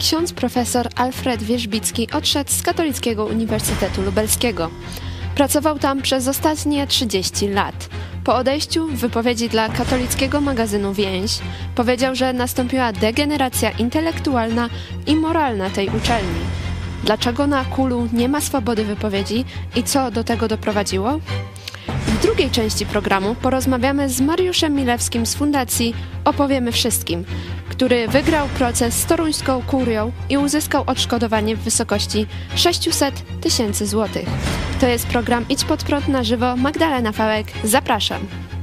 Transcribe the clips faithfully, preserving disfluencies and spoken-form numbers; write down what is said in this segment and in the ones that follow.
ksiądz profesor Alfred Wierzbicki odszedł z Katolickiego Uniwersytetu Lubelskiego. Pracował tam przez ostatnie trzydzieści lat. Po odejściu w wypowiedzi dla katolickiego magazynu Więź powiedział, że nastąpiła degeneracja intelektualna i moralna tej uczelni. Dlaczego na Kulu nie ma swobody wypowiedzi i co do tego doprowadziło? W drugiej części programu porozmawiamy z Mariuszem Milewskim z Fundacji Opowiemy Wszystkim, który wygrał proces z toruńską kurią i uzyskał odszkodowanie w wysokości sześćset tysięcy złotych. To jest program Idź Pod Prąd na żywo. Magdalena Fałek, zapraszam.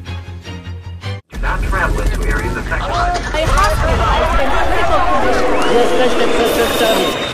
Jesteśmy przestępcami.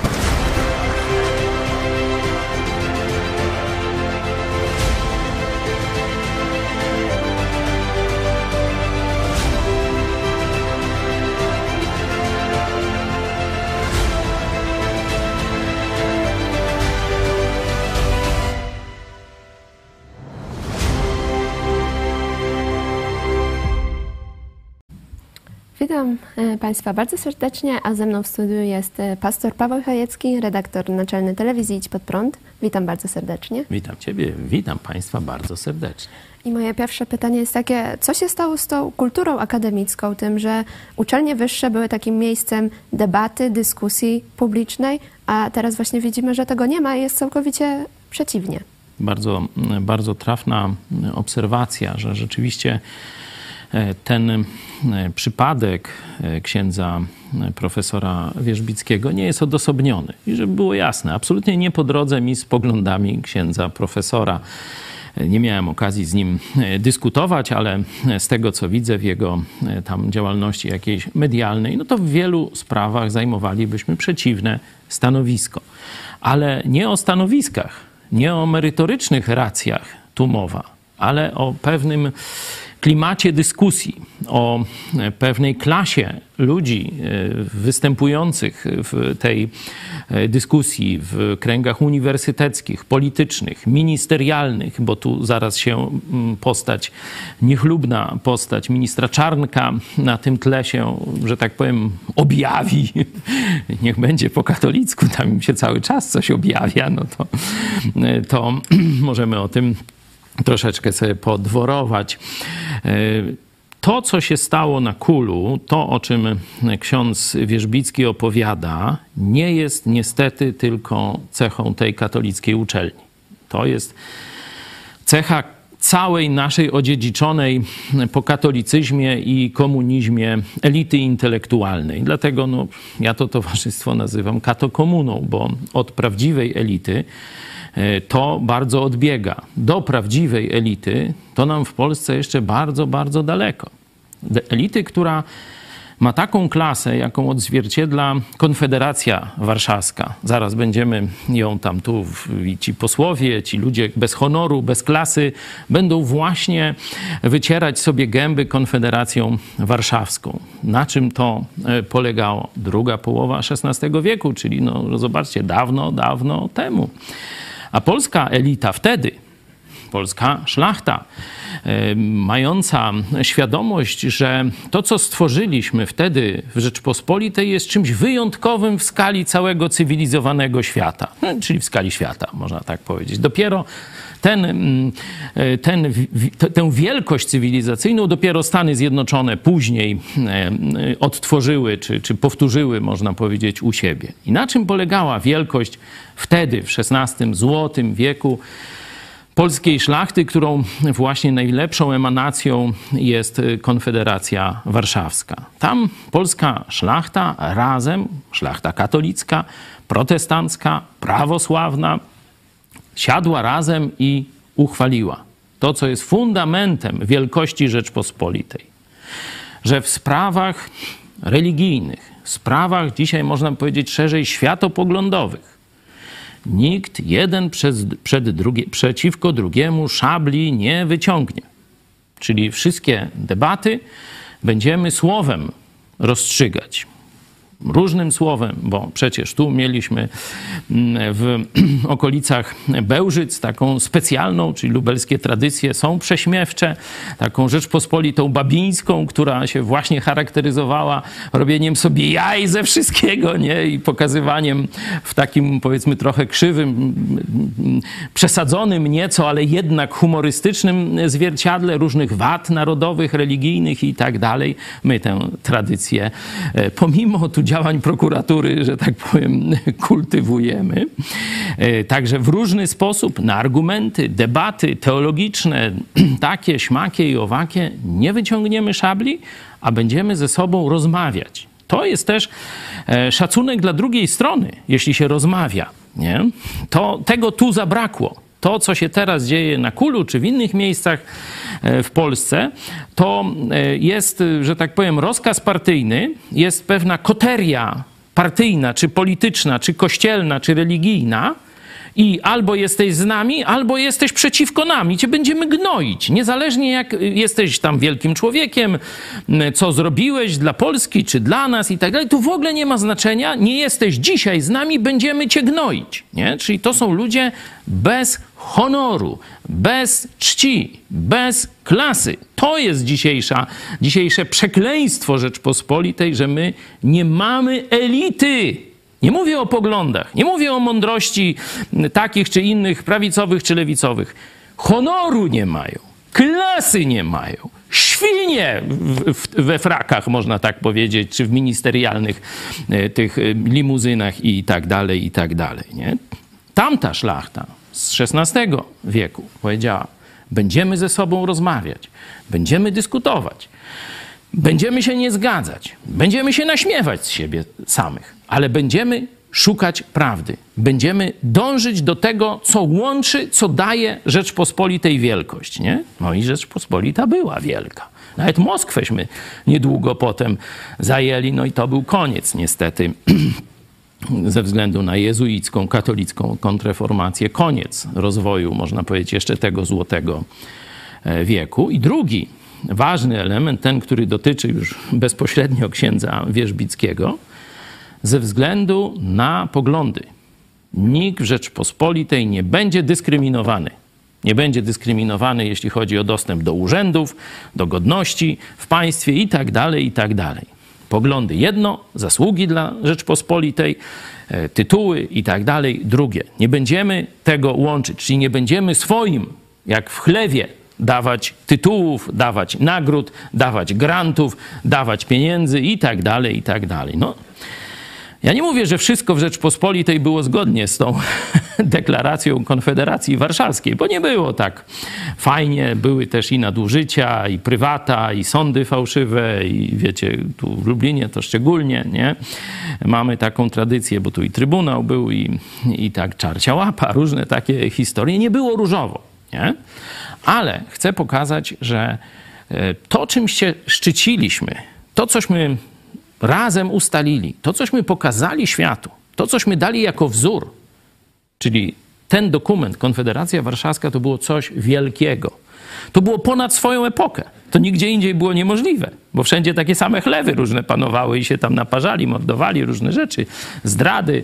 Witam Państwa bardzo serdecznie, a ze mną w studiu jest pastor Paweł Chojecki, redaktor naczelny telewizji Idź Pod Prąd. Witam bardzo serdecznie. Witam Ciebie, witam Państwa bardzo serdecznie. I moje pierwsze pytanie jest takie, co się stało z tą kulturą akademicką, tym, że uczelnie wyższe były takim miejscem debaty, dyskusji publicznej, a teraz właśnie widzimy, że tego nie ma i jest całkowicie przeciwnie. Bardzo, bardzo trafna obserwacja, że rzeczywiście ten przypadek księdza profesora Wierzbickiego nie jest odosobniony. I żeby było jasne, absolutnie nie po drodze mi z poglądami księdza profesora. Nie miałem okazji z nim dyskutować, ale z tego, co widzę w jego tam działalności jakiejś medialnej, no to w wielu sprawach zajmowalibyśmy przeciwne stanowisko. Ale nie o stanowiskach, nie o merytorycznych racjach tu mowa, ale o pewnym klimacie dyskusji, o pewnej klasie ludzi występujących w tej dyskusji w kręgach uniwersyteckich, politycznych, ministerialnych, bo tu zaraz się postać, niechlubna postać ministra Czarnka na tym tle się, że tak powiem, objawi. Niech będzie po katolicku, tam im się cały czas coś objawia, no to, to możemy o tym troszeczkę sobie podworować. To, co się stało na Kulu, to, o czym ksiądz Wierzbicki opowiada, nie jest niestety tylko cechą tej katolickiej uczelni. To jest cecha całej naszej odziedziczonej po katolicyzmie i komunizmie elity intelektualnej. Dlatego no, ja to towarzystwo nazywam katokomuną, bo od prawdziwej elity to bardzo odbiega. Do prawdziwej elity to nam w Polsce jeszcze bardzo, bardzo daleko. Elity, która ma taką klasę, jaką odzwierciedla Konfederacja Warszawska. Zaraz będziemy ją tam tu, i ci posłowie, ci ludzie bez honoru, bez klasy, będą właśnie wycierać sobie gęby Konfederacją Warszawską. Na czym to polegało? Druga połowa szesnastego wieku, czyli no zobaczcie, dawno, dawno temu. A polska elita wtedy, polska szlachta, mająca świadomość, że to, co stworzyliśmy wtedy w Rzeczpospolitej, jest czymś wyjątkowym w skali całego cywilizowanego świata, czyli w skali świata, można tak powiedzieć. Dopiero ten, ten, tę wielkość cywilizacyjną dopiero Stany Zjednoczone później odtworzyły, czy, czy powtórzyły, można powiedzieć, u siebie. I na czym polegała wielkość wtedy, w szesnastym złotym wieku, polskiej szlachty, którą właśnie najlepszą emanacją jest Konfederacja Warszawska. Tam polska szlachta razem, szlachta katolicka, protestancka, prawosławna, siadła razem i uchwaliła to, co jest fundamentem wielkości Rzeczpospolitej. Że w sprawach religijnych, w sprawach dzisiaj można powiedzieć szerzej światopoglądowych, nikt jeden przez, przed drugie, przeciwko drugiemu szabli nie wyciągnie. Czyli wszystkie debaty będziemy słowem rozstrzygać. różnym słowem, bo przecież tu mieliśmy w okolicach Bełżyc taką specjalną, czyli lubelskie tradycje są prześmiewcze, taką Rzeczpospolitą babińską, która się właśnie charakteryzowała robieniem sobie jaj ze wszystkiego, nie? I pokazywaniem w takim, powiedzmy, trochę krzywym, przesadzonym nieco, ale jednak humorystycznym zwierciadle różnych wad narodowych, religijnych i tak dalej. My tę tradycję, pomimo tu działań prokuratury, że tak powiem, kultywujemy. Także w różny sposób na argumenty, debaty teologiczne, takie, śmakie i owakie, nie wyciągniemy szabli, a będziemy ze sobą rozmawiać. To jest też szacunek dla drugiej strony, jeśli się rozmawia. Nie? To, tego tu zabrakło. To, co się teraz dzieje na Kulu czy w innych miejscach w Polsce, to jest, że tak powiem, rozkaz partyjny, jest pewna koteria partyjna, czy polityczna, czy kościelna, czy religijna i albo jesteś z nami, albo jesteś przeciwko nam i cię będziemy gnoić. Niezależnie jak jesteś tam wielkim człowiekiem, co zrobiłeś dla Polski, czy dla nas i tak dalej, to w ogóle nie ma znaczenia. Nie jesteś dzisiaj z nami, będziemy cię gnoić. Nie? Czyli to są ludzie bez honoru, bez czci, bez klasy. To jest dzisiejsza, dzisiejsze przekleństwo Rzeczpospolitej, że my nie mamy elity. Nie mówię o poglądach, nie mówię o mądrości takich czy innych, prawicowych czy lewicowych. Honoru nie mają, klasy nie mają, świnie w, w, we frakach, można tak powiedzieć, czy w ministerialnych tych limuzynach i tak dalej, i tak dalej. Nie? Tamta szlachta z szesnastego wieku powiedziała, będziemy ze sobą rozmawiać, będziemy dyskutować, będziemy się nie zgadzać, będziemy się naśmiewać z siebie samych, ale będziemy szukać prawdy. Będziemy dążyć do tego, co łączy, co daje Rzeczpospolitej wielkość. Nie? No i Rzeczpospolita była wielka. Nawet Moskwęśmy niedługo potem zajęli, no i to był koniec niestety ze względu na jezuicką, katolicką kontrreformację. Koniec rozwoju, można powiedzieć, jeszcze tego złotego wieku. I drugi ważny element, ten, który dotyczy już bezpośrednio księdza Wierzbickiego, ze względu na poglądy. Nikt w Rzeczpospolitej nie będzie dyskryminowany. Nie będzie dyskryminowany, jeśli chodzi o dostęp do urzędów, do godności w państwie i tak dalej, i tak dalej. Poglądy jedno, zasługi dla Rzeczpospolitej, tytuły i tak dalej drugie. Nie będziemy tego łączyć, czyli nie będziemy swoim, jak w chlewie, dawać tytułów, dawać nagród, dawać grantów, dawać pieniędzy i tak dalej, i tak dalej. No, ja nie mówię, że wszystko w Rzeczpospolitej było zgodnie z tą deklaracją Konfederacji Warszawskiej, bo nie było tak fajnie. Były też i nadużycia, i prywata, i sądy fałszywe, i wiecie, tu w Lublinie to szczególnie, nie? Mamy taką tradycję, bo tu i Trybunał był, i, i tak czarcia łapa, różne takie historie. Nie było różowo, nie? Ale chcę pokazać, że to, czym się szczyciliśmy, to, cośmy razem ustalili, to, cośmy pokazali światu, to, cośmy dali jako wzór, czyli ten dokument, Konfederacja Warszawska, to było coś wielkiego. To było ponad swoją epokę. To nigdzie indziej było niemożliwe, bo wszędzie takie same chlewy różne panowały i się tam naparzali, mordowali różne rzeczy, zdrady,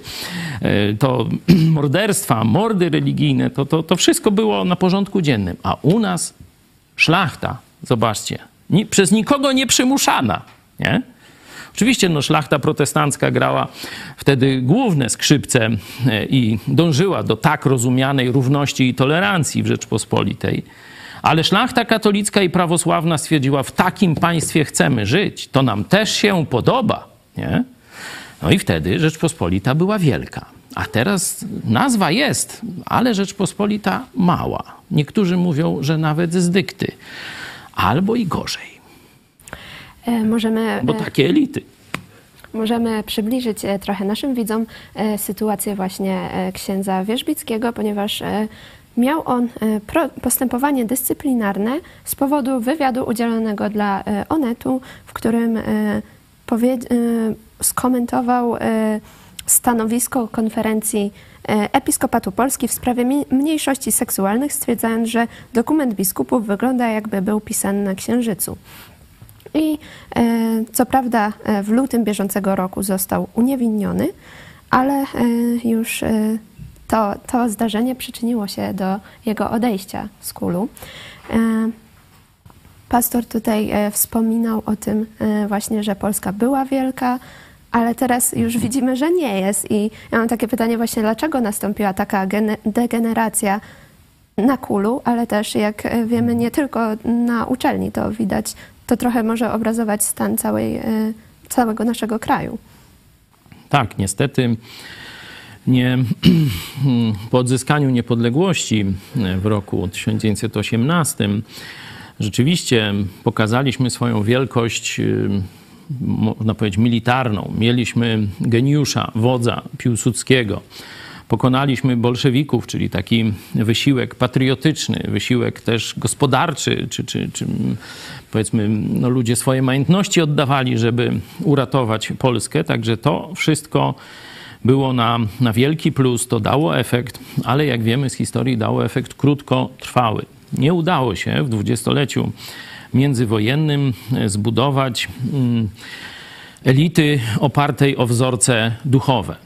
to morderstwa, mordy religijne, to, to, to wszystko było na porządku dziennym. A u nas szlachta, zobaczcie, ni, przez nikogo nie przymuszana, nie? Oczywiście no, szlachta protestancka grała wtedy główne skrzypce i dążyła do tak rozumianej równości i tolerancji w Rzeczpospolitej. Ale szlachta katolicka i prawosławna stwierdziła, w takim państwie chcemy żyć, to nam też się podoba. Nie? No i wtedy Rzeczpospolita była wielka. A teraz nazwa jest, ale Rzeczpospolita mała. Niektórzy mówią, że nawet z dykty. Albo i gorzej. Możemy, Bo takie elity. Możemy przybliżyć trochę naszym widzom sytuację właśnie księdza Wierzbickiego, ponieważ miał on postępowanie dyscyplinarne z powodu wywiadu udzielonego dla Onetu, w którym skomentował stanowisko konferencji Episkopatu Polski w sprawie mniejszości seksualnych, stwierdzając, że dokument biskupów wygląda, jakby był pisany na księżycu. i co prawda w lutym bieżącego roku został uniewinniony, ale już to, to zdarzenie przyczyniło się do jego odejścia z kulu. Pastor tutaj wspominał o tym właśnie, że Polska była wielka, ale teraz już widzimy, że nie jest. I ja mam takie pytanie właśnie, dlaczego nastąpiła taka degeneracja na kulu, ale też, jak wiemy, nie tylko na uczelni to widać. To trochę może obrazować stan całej, całego naszego kraju. Tak, niestety nie, po odzyskaniu niepodległości w roku tysiąc dziewięćset osiemnastym rzeczywiście pokazaliśmy swoją wielkość, można powiedzieć, militarną. Mieliśmy geniusza, wodza Piłsudskiego. Pokonaliśmy bolszewików, czyli taki wysiłek patriotyczny, wysiłek też gospodarczy, czy, czy, czy powiedzmy no, ludzie swoje majątności oddawali, żeby uratować Polskę. Także to wszystko było na, na wielki plus, to dało efekt, ale jak wiemy z historii dało efekt krótkotrwały. Nie udało się w dwudziestoleciu międzywojennym zbudować mm, elity opartej o wzorce duchowe.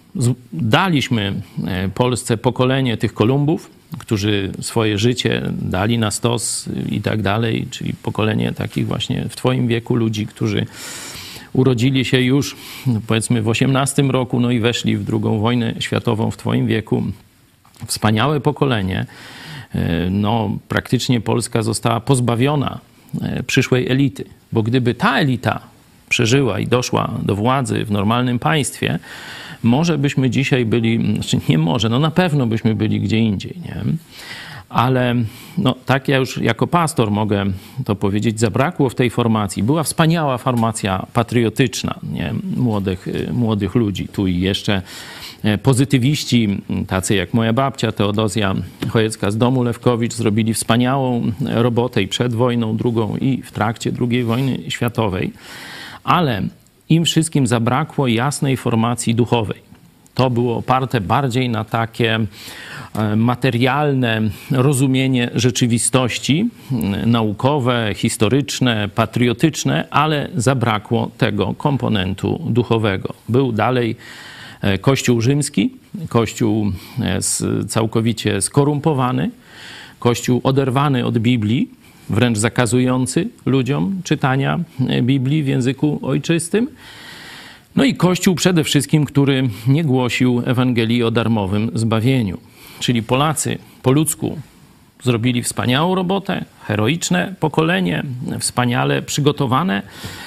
Daliśmy Polsce pokolenie tych Kolumbów, którzy swoje życie dali na stos i tak dalej, czyli pokolenie takich właśnie w twoim wieku ludzi, którzy urodzili się już powiedzmy w osiemnastym roku, no i weszli w drugą wojnę światową w twoim wieku. Wspaniałe pokolenie. No, praktycznie Polska została pozbawiona przyszłej elity, bo gdyby ta elita przeżyła i doszła do władzy w normalnym państwie, może byśmy dzisiaj byli, znaczy nie może, no na pewno byśmy byli gdzie indziej, nie? Ale no, tak ja już jako pastor mogę to powiedzieć, zabrakło w tej formacji. Była wspaniała formacja patriotyczna, nie? Młodych, młodych ludzi. Tu i jeszcze pozytywiści, tacy jak moja babcia Teodozja Chojecka z domu Lewkowicz, zrobili wspaniałą robotę i przed wojną drugą, i w trakcie drugiej wojny światowej. Ale im wszystkim zabrakło jasnej formacji duchowej. To było oparte bardziej na takie materialne rozumienie rzeczywistości, naukowe, historyczne, patriotyczne, ale zabrakło tego komponentu duchowego. Był dalej Kościół rzymski, Kościół całkowicie skorumpowany, Kościół oderwany od Biblii, wręcz zakazujący ludziom czytania Biblii w języku ojczystym. No i Kościół przede wszystkim, który nie głosił Ewangelii o darmowym zbawieniu. Czyli Polacy po ludzku zrobili wspaniałą robotę, heroiczne pokolenie, wspaniale przygotowane,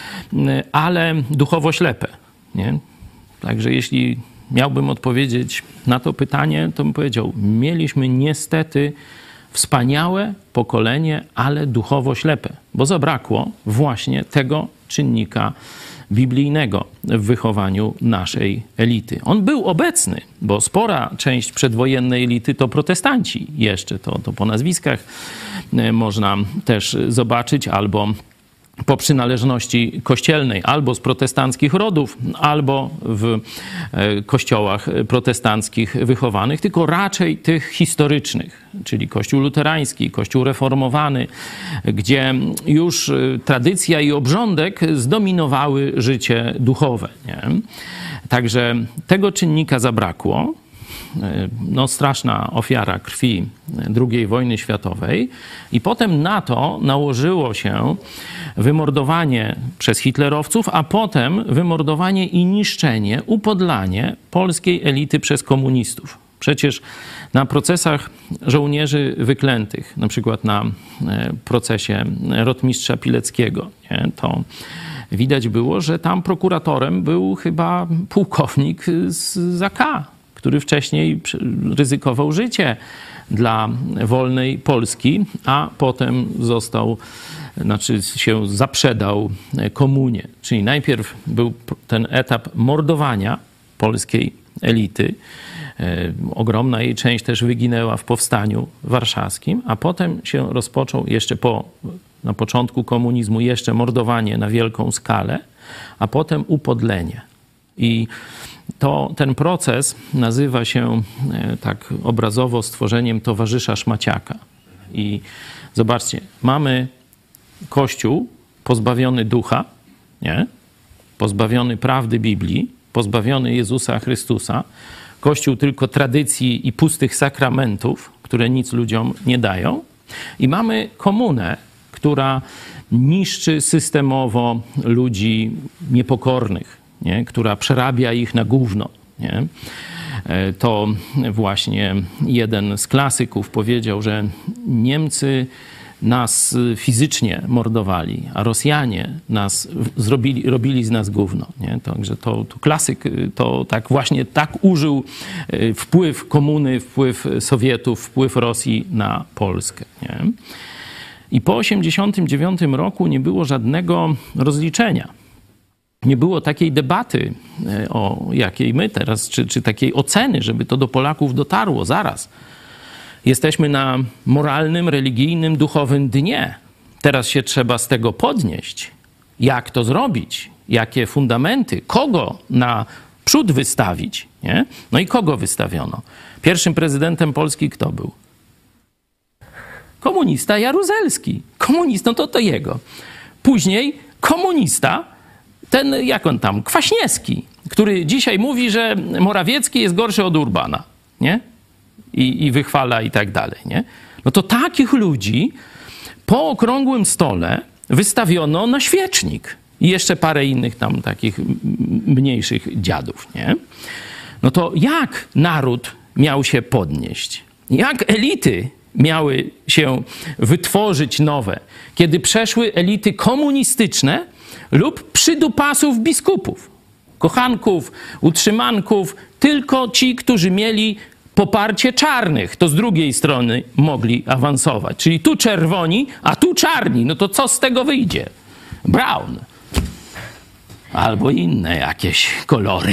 ale duchowo ślepe. Nie? Także jeśli miałbym odpowiedzieć na to pytanie, to bym powiedział, mieliśmy niestety wspaniałe pokolenie, ale duchowo ślepe, bo zabrakło właśnie tego czynnika biblijnego w wychowaniu naszej elity. On był obecny, bo spora część przedwojennej elity to protestanci jeszcze, to, to po nazwiskach można też zobaczyć, albo po przynależności kościelnej, albo z protestanckich rodów, albo w kościołach protestanckich wychowanych, tylko raczej tych historycznych, czyli Kościół luterański, Kościół reformowany, gdzie już tradycja i obrządek zdominowały życie duchowe. Nie? Także tego czynnika zabrakło. No, straszna ofiara krwi drugiej wojny światowej, i potem na to nałożyło się wymordowanie przez hitlerowców, a potem wymordowanie i niszczenie, upodlanie polskiej elity przez komunistów. Przecież na procesach żołnierzy wyklętych, na przykład na procesie rotmistrza Pileckiego, nie, to widać było, że tam prokuratorem był chyba pułkownik z Z K, który wcześniej ryzykował życie dla wolnej Polski, a potem został, znaczy się zaprzedał komunie. Czyli najpierw był ten etap mordowania polskiej elity. Ogromna jej część też wyginęła w powstaniu warszawskim, a potem się rozpoczął jeszcze po, na początku komunizmu jeszcze mordowanie na wielką skalę, a potem upodlenie. I to, ten proces nazywa się tak obrazowo stworzeniem towarzysza szmaciaka. I zobaczcie, mamy Kościół pozbawiony ducha, nie? Pozbawiony prawdy Biblii, pozbawiony Jezusa Chrystusa, Kościół tylko tradycji i pustych sakramentów, które nic ludziom nie dają. I mamy komunę, która niszczy systemowo ludzi niepokornych, nie? Która przerabia ich na gówno. Nie? To właśnie jeden z klasyków powiedział, że Niemcy nas fizycznie mordowali, a Rosjanie nas zrobili, robili z nas gówno. Nie? Także to, to klasyk to tak właśnie tak użył wpływ komuny, wpływ Sowietów, wpływ Rosji na Polskę. Nie? I po osiemdziesiątym dziewiątym roku nie było żadnego rozliczenia. Nie było takiej debaty, o jakiej my teraz, czy, czy takiej oceny, żeby to do Polaków dotarło zaraz. Jesteśmy na moralnym, religijnym, duchowym dnie. Teraz się trzeba z tego podnieść. Jak to zrobić? Jakie fundamenty? Kogo na przód wystawić? Nie? No i kogo wystawiono? Pierwszym prezydentem Polski kto był? Komunista Jaruzelski. Komunistą to to jego. Później komunista, ten, jak on tam, Kwaśniewski, który dzisiaj mówi, że Morawiecki jest gorszy od Urbana, nie? I, i wychwala i tak dalej, nie? No to takich ludzi po okrągłym stole wystawiono na świecznik. I jeszcze parę innych tam takich mniejszych dziadów, nie? No to jak naród miał się podnieść? Jak elity miały się wytworzyć nowe, kiedy przeszły elity komunistyczne lub przydupasów biskupów, kochanków, utrzymanków, tylko ci, którzy mieli poparcie czarnych, to z drugiej strony mogli awansować. Czyli tu czerwoni, a tu czarni. No to co z tego wyjdzie? Brown. Albo inne jakieś kolory.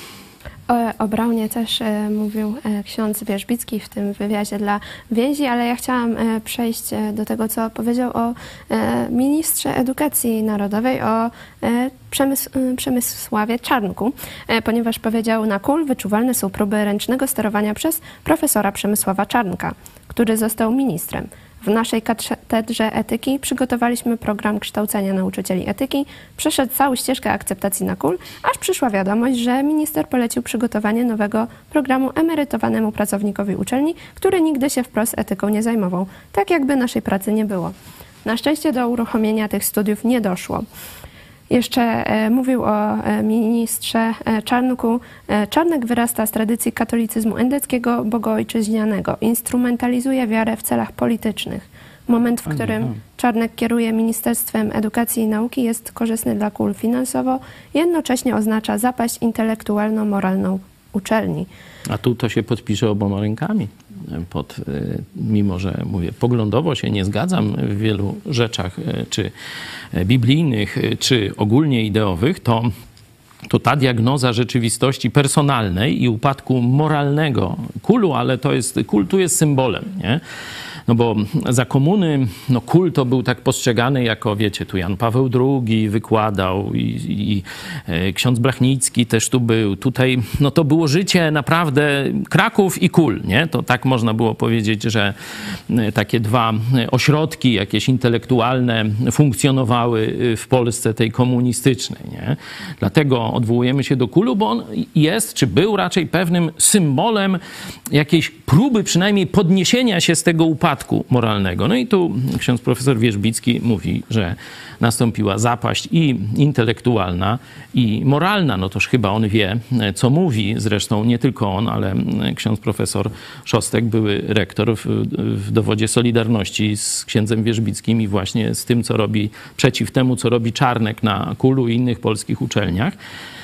O, o Braunie też e, mówił e, ksiądz Wierzbicki w tym wywiadzie dla Więzi, ale ja chciałam e, przejść e, do tego, co powiedział o e, ministrze edukacji narodowej, o e, Przemys e, Przemysławie Czarnku, e, ponieważ powiedział: na KUL wyczuwalne są próby ręcznego sterowania przez profesora Przemysława Czarnka, który został ministrem. W naszej katedrze etyki przygotowaliśmy program kształcenia nauczycieli etyki. Przeszedł całą ścieżkę akceptacji na KUL, aż przyszła wiadomość, że minister polecił przygotowanie nowego programu emerytowanemu pracownikowi uczelni, który nigdy się wprost etyką nie zajmował. Tak jakby naszej pracy nie było. Na szczęście do uruchomienia tych studiów nie doszło. Jeszcze e, mówił o e, ministrze e, Czarnku. E, Czarnek wyrasta z tradycji katolicyzmu endeckiego, bogoojczyźnianego. Instrumentalizuje wiarę w celach politycznych. Moment, w którym Czarnek kieruje Ministerstwem Edukacji i Nauki, jest korzystny dla KUL finansowo, jednocześnie oznacza zapaść intelektualno-moralną uczelni. A tu to się podpisze oboma rękami. Pod, mimo że mówię, poglądowo się nie zgadzam w wielu rzeczach, czy biblijnych, czy ogólnie ideowych, to, to ta diagnoza rzeczywistości personalnej i upadku moralnego KUL-u, ale to jest, KUL tu jest symbolem, nie? No bo za komuny, no KUL to był tak postrzegany jako, wiecie, tu Jan Paweł drugi wykładał i, i e, ksiądz Blachnicki też tu był. Tutaj, no to było życie naprawdę Kraków i KUL, nie? To tak można było powiedzieć, że e, takie dwa ośrodki jakieś intelektualne funkcjonowały w Polsce tej komunistycznej, nie? Dlatego odwołujemy się do KUL-u, bo on jest, czy był raczej pewnym symbolem jakiejś próby przynajmniej podniesienia się z tego upadku moralnego. No i tu ksiądz profesor Wierzbicki mówi, że nastąpiła zapaść i intelektualna, i moralna. No toż chyba on wie, co mówi. Zresztą nie tylko on, ale ksiądz profesor Szostek, były rektor w, w dowodzie Solidarności z księdzem Wierzbickim i właśnie z tym, co robi, przeciw temu, co robi Czarnek na KUL-u i innych polskich uczelniach.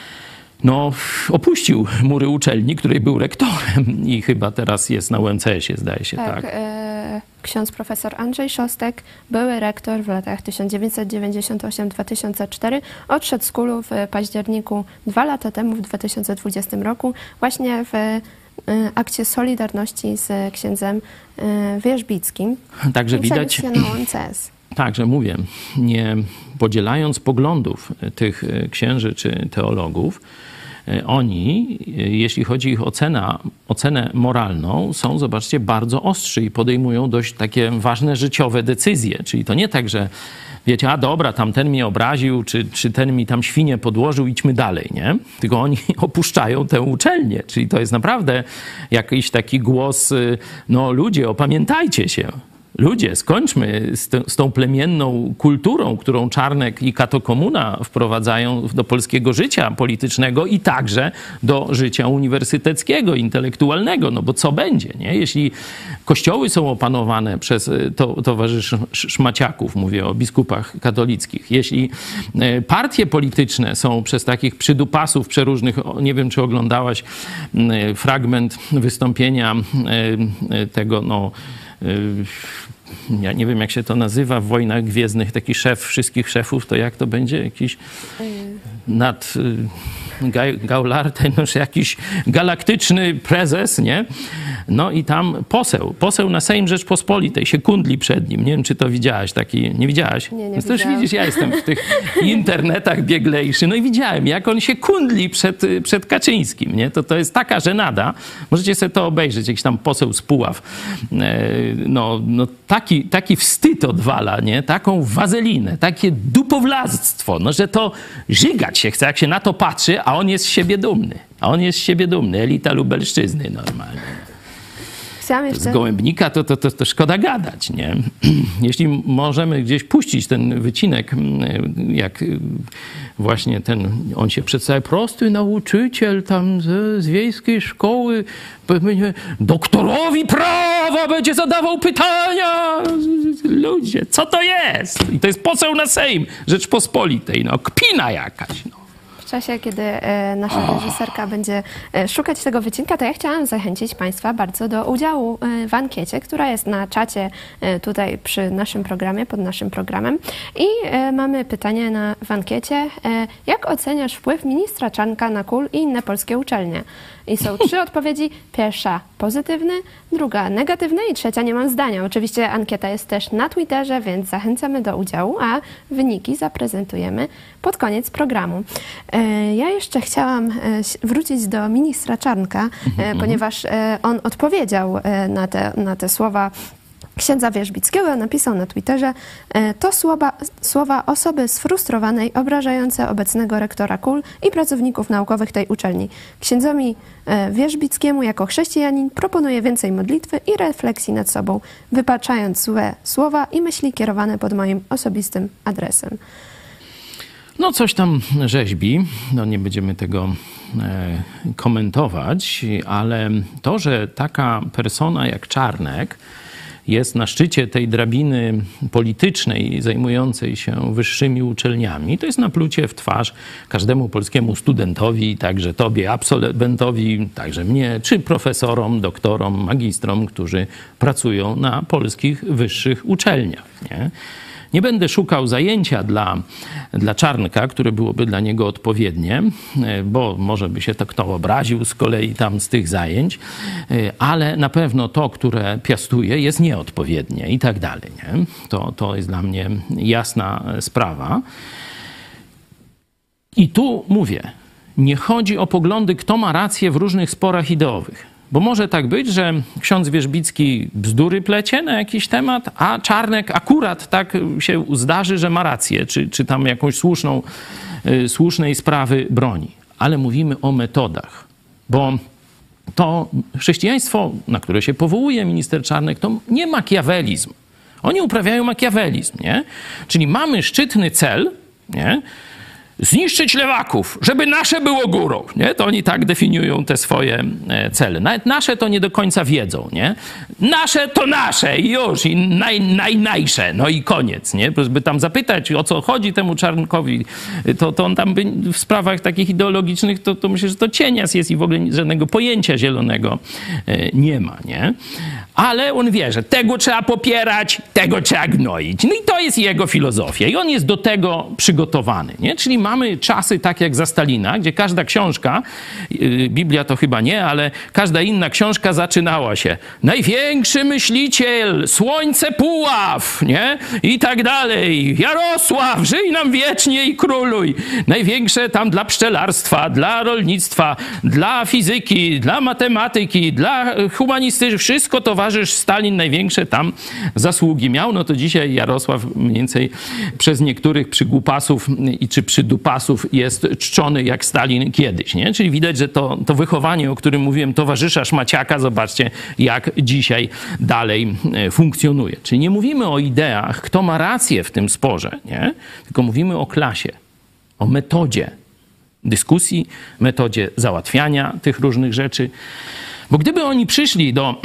No, opuścił mury uczelni, której był rektorem i chyba teraz jest na U M C S ie, zdaje się, tak? Tak. E, ksiądz profesor Andrzej Szostek, były rektor w latach tysiąc dziewięćset dziewięćdziesiąt osiem do dwa tysiące czwartego, odszedł z KUL-u w październiku dwa lata temu, w dwa tysiące dwudziestym roku, właśnie w e, akcie Solidarności z księdzem e, Wierzbickim. Także widać, na U M C S. Także mówię, nie podzielając poglądów tych księży czy teologów, oni, jeśli chodzi o ich ocena, ocenę moralną, są, zobaczcie, bardzo ostrzy i podejmują dość takie ważne życiowe decyzje. Czyli to nie tak, że wiecie, a dobra, tam ten mnie obraził, czy, czy ten mi tam świnię podłożył, idźmy dalej, nie? Tylko oni opuszczają tę uczelnię. Czyli to jest naprawdę jakiś taki głos, no ludzie, opamiętajcie się. Ludzie, skończmy z, te, z tą plemienną kulturą, którą Czarnek i Kato-Komuna wprowadzają do polskiego życia politycznego i także do życia uniwersyteckiego, intelektualnego. No bo co będzie, nie? Jeśli kościoły są opanowane przez to, towarzyszy szmaciaków, mówię o biskupach katolickich, jeśli partie polityczne są przez takich przydupasów przeróżnych, nie wiem, czy oglądałaś fragment wystąpienia tego, no, ja nie wiem, jak się to nazywa w Wojnach Gwiezdnych, taki szef wszystkich szefów, to jak to będzie? Jakiś nad Gaulartem, no, jakiś galaktyczny prezes, nie? No i tam poseł, poseł na Sejm Rzeczpospolitej się kundli przed nim. Nie wiem, czy to widziałaś, taki, nie widziałaś? Nie, nie no to już widziałam. widzisz, ja jestem w tych internetach bieglejszy, no i widziałem, jak on się kundli przed, przed Kaczyńskim, nie? To, to jest taka żenada. Możecie sobie to obejrzeć, jakiś tam poseł z Puław. No, no taki, taki wstyd odwala, nie? Taką wazelinę, takie dupowladztwo, no, że to żygać się chce, jak się na to patrzy, a on jest z siebie dumny. A on jest z siebie dumny. Elita Lubelszczyzny normalnie. Chciałam jeszcze... Z Gołębnika to, to, to, to szkoda gadać, nie? Jeśli możemy gdzieś puścić ten wycinek, jak właśnie ten, on się przedstawia, prosty nauczyciel tam z, z wiejskiej szkoły, doktorowi prawa będzie zadawał pytania. Ludzie, co to jest? I to jest poseł na Sejm Rzeczpospolitej, no kpina jakaś, no. W czasie, kiedy e, nasza reżyserka będzie e, szukać tego wycinka, to ja chciałam zachęcić Państwa bardzo do udziału e, w ankiecie, która jest na czacie e, tutaj przy naszym programie, pod naszym programem. I e, mamy pytanie na, w ankiecie, e, jak oceniasz wpływ ministra Czarnka na K U L i inne polskie uczelnie? I są trzy odpowiedzi. Pierwsza pozytywny, druga negatywny i trzecia nie mam zdania. Oczywiście ankieta jest też na Twitterze, więc zachęcamy do udziału, a wyniki zaprezentujemy pod koniec programu. Ja jeszcze chciałam wrócić do ministra Czarnka, mhm. ponieważ on odpowiedział na te, na te słowa księdza Wierzbickiego, napisał na Twitterze, to słowa, słowa osoby sfrustrowanej, obrażające obecnego rektora K U L i pracowników naukowych tej uczelni. Księdzowi Wierzbickiemu jako chrześcijanin proponuję więcej modlitwy i refleksji nad sobą, wypaczając złe słowa i myśli kierowane pod moim osobistym adresem. No coś tam rzeźbi, no nie będziemy tego e, komentować, ale to, że taka persona jak Czarnek jest na szczycie tej drabiny politycznej zajmującej się wyższymi uczelniami, to jest naplucie w twarz każdemu polskiemu studentowi, także tobie, absolwentowi, także mnie, czy profesorom, doktorom, magistrom, którzy pracują na polskich wyższych uczelniach, nie? Nie będę szukał zajęcia dla, dla Czarnka, które byłoby dla niego odpowiednie, bo może by się to kto obraził z kolei tam z tych zajęć, ale na pewno to, które piastuje, jest nieodpowiednie i tak dalej. Nie? To, to jest dla mnie jasna sprawa. I tu mówię, nie chodzi o poglądy, kto ma rację w różnych sporach ideowych. Bo może tak być, że ksiądz Wierzbicki bzdury plecie na jakiś temat, a Czarnek akurat tak się zdarzy, że ma rację, czy, czy tam jakąś słuszną, y, słusznej sprawy broni. Ale mówimy o metodach, bo to chrześcijaństwo, na które się powołuje minister Czarnek, to nie makiawelizm. Oni uprawiają makiawelizm, nie? Czyli mamy szczytny cel, nie? Zniszczyć lewaków, żeby nasze było górą, nie? To oni tak definiują te swoje cele. Nawet nasze to nie do końca wiedzą, nie? Nasze to nasze i już, i naj, naj, najsze, no i koniec, nie? By tam zapytać, o co chodzi temu Czarnkowi, to, to on tam by w sprawach takich ideologicznych, to, to myślę, że to cienias jest i w ogóle żadnego pojęcia zielonego nie ma, nie? Ale on wie, że tego trzeba popierać, tego trzeba gnoić. No i to jest jego filozofia i on jest do tego przygotowany, nie? Czyli ma mamy czasy tak jak za Stalina, gdzie każda książka, Biblia to chyba nie, ale każda inna książka zaczynała się największy myśliciel, słońce Puław, nie? I tak dalej. Jarosław, żyj nam wiecznie i króluj. Największe tam dla pszczelarstwa, dla rolnictwa, dla fizyki, dla matematyki, dla humanistyki, wszystko towarzysz Stalin, największe tam zasługi miał. No to dzisiaj Jarosław mniej więcej przez niektórych przygłupasów i czy przydupasów jest czczony jak Stalin kiedyś, nie? Czyli widać, że to, to wychowanie, o którym mówiłem, towarzysza Szmaciaka, zobaczcie, jak dzisiaj dalej funkcjonuje. Czyli nie mówimy o ideach, kto ma rację w tym sporze, nie? Tylko mówimy o klasie, o metodzie dyskusji, metodzie załatwiania tych różnych rzeczy. Bo gdyby oni przyszli do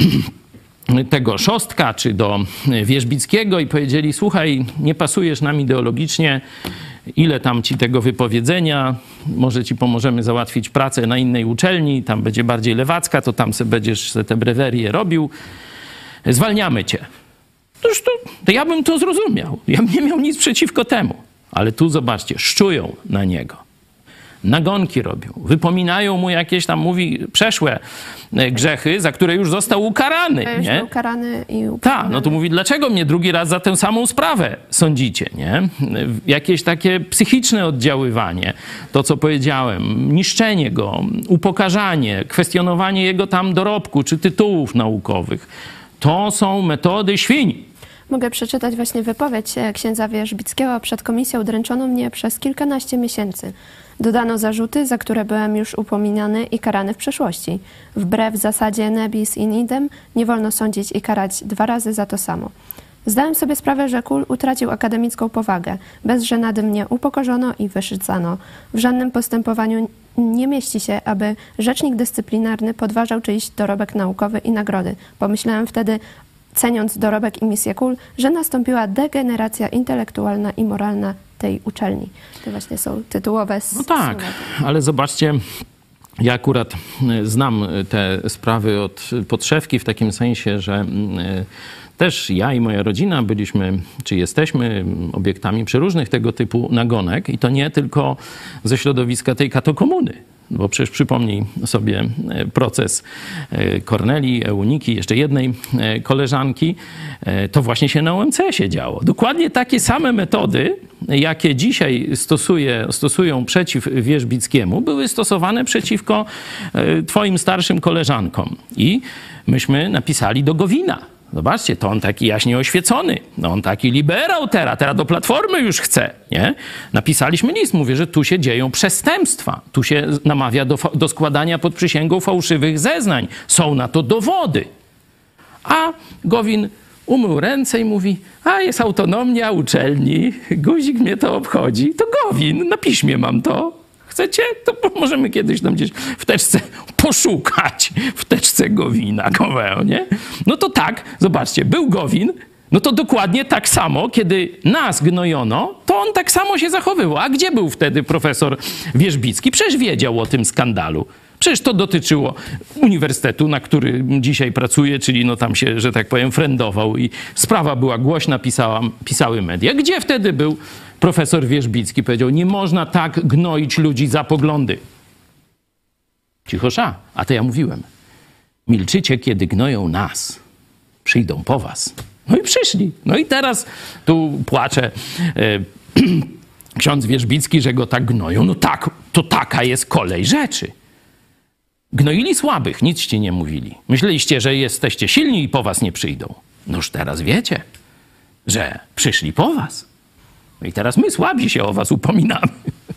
tego Szostka czy do Wierzbickiego i powiedzieli: słuchaj, nie pasujesz nam ideologicznie, ile tam ci tego wypowiedzenia, może ci pomożemy załatwić pracę na innej uczelni, tam będzie bardziej lewacka, to tam sobie będziesz te brewerie robił, zwalniamy cię. Toż to, to ja bym to zrozumiał, ja bym nie miał nic przeciwko temu. Ale tu zobaczcie, szczują na niego. Nagonki robią, wypominają mu jakieś tam, mówi, przeszłe grzechy, za które już został ukarany. Już nie? był ukarany i ukarany. Tak, no to mówi, dlaczego mnie drugi raz za tę samą sprawę sądzicie, nie? Jakieś takie psychiczne oddziaływanie, to co powiedziałem, niszczenie go, upokarzanie, kwestionowanie jego tam dorobku czy tytułów naukowych. To są metody świń. Mogę przeczytać właśnie wypowiedź księdza Wierzbickiego. Przed komisją dręczono mnie przez kilkanaście miesięcy. Dodano zarzuty, za które byłem już upominany i karany w przeszłości. Wbrew zasadzie ne bis in idem nie wolno sądzić i karać dwa razy za to samo. Zdałem sobie sprawę, że Kul utracił akademicką powagę. Bez żenady mnie upokorzono i wyszydzano. W żadnym postępowaniu nie mieści się, aby rzecznik dyscyplinarny podważał czyjś dorobek naukowy i nagrody. Pomyślałem wtedy, ceniąc dorobek i misję Kul, że nastąpiła degeneracja intelektualna i moralna tej uczelni. To właśnie są tytułowe... No tak, ale zobaczcie, ja akurat znam te sprawy od podszewki w takim sensie, że też ja i moja rodzina byliśmy, czy jesteśmy obiektami przeróżnych tego typu nagonek i to nie tylko ze środowiska tej katokomuny. Bo przecież przypomnij sobie proces Kornelii, Euniki, jeszcze jednej koleżanki. To właśnie się na O M C sie działo. Dokładnie takie same metody, jakie dzisiaj stosuje, stosują przeciw Wierzbickiemu, były stosowane przeciwko twoim starszym koleżankom. I myśmy napisali do Gowina. Zobaczcie, to on taki jaśnie oświecony, no on taki liberał teraz, teraz do Platformy już chce, nie? Napisaliśmy list, mówię, że tu się dzieją przestępstwa, tu się namawia do, do składania pod przysięgą fałszywych zeznań, są na to dowody. A Gowin umył ręce i mówi, a jest autonomia uczelni, guzik mnie to obchodzi, to Gowin, na piśmie mam to. Chcecie? To możemy kiedyś tam gdzieś w teczce poszukać, w teczce Gowina, Goweo, nie? No to tak, zobaczcie, był Gowin, no to dokładnie tak samo, kiedy nas gnojono, to on tak samo się zachowywał. A gdzie był wtedy profesor Wierzbicki? Przecież wiedział o tym skandalu. Przecież to dotyczyło uniwersytetu, na którym dzisiaj pracuje, czyli no tam się, że tak powiem, frendował i sprawa była głośna, pisała, pisały media. Gdzie wtedy był profesor Wierzbicki? Powiedział, nie można tak gnoić ludzi za poglądy. Cichosza, a to ja mówiłem. Milczycie, kiedy gnoją nas. Przyjdą po was. No i przyszli. No i teraz tu płacze e, ksiądz Wierzbicki, że go tak gnoją. No tak, to taka jest kolej rzeczy. Gnoili słabych, nic ci nie mówili. Myśleliście, że jesteście silni i po was nie przyjdą. Noż teraz wiecie, że przyszli po was. No i teraz my słabi się o was upominamy.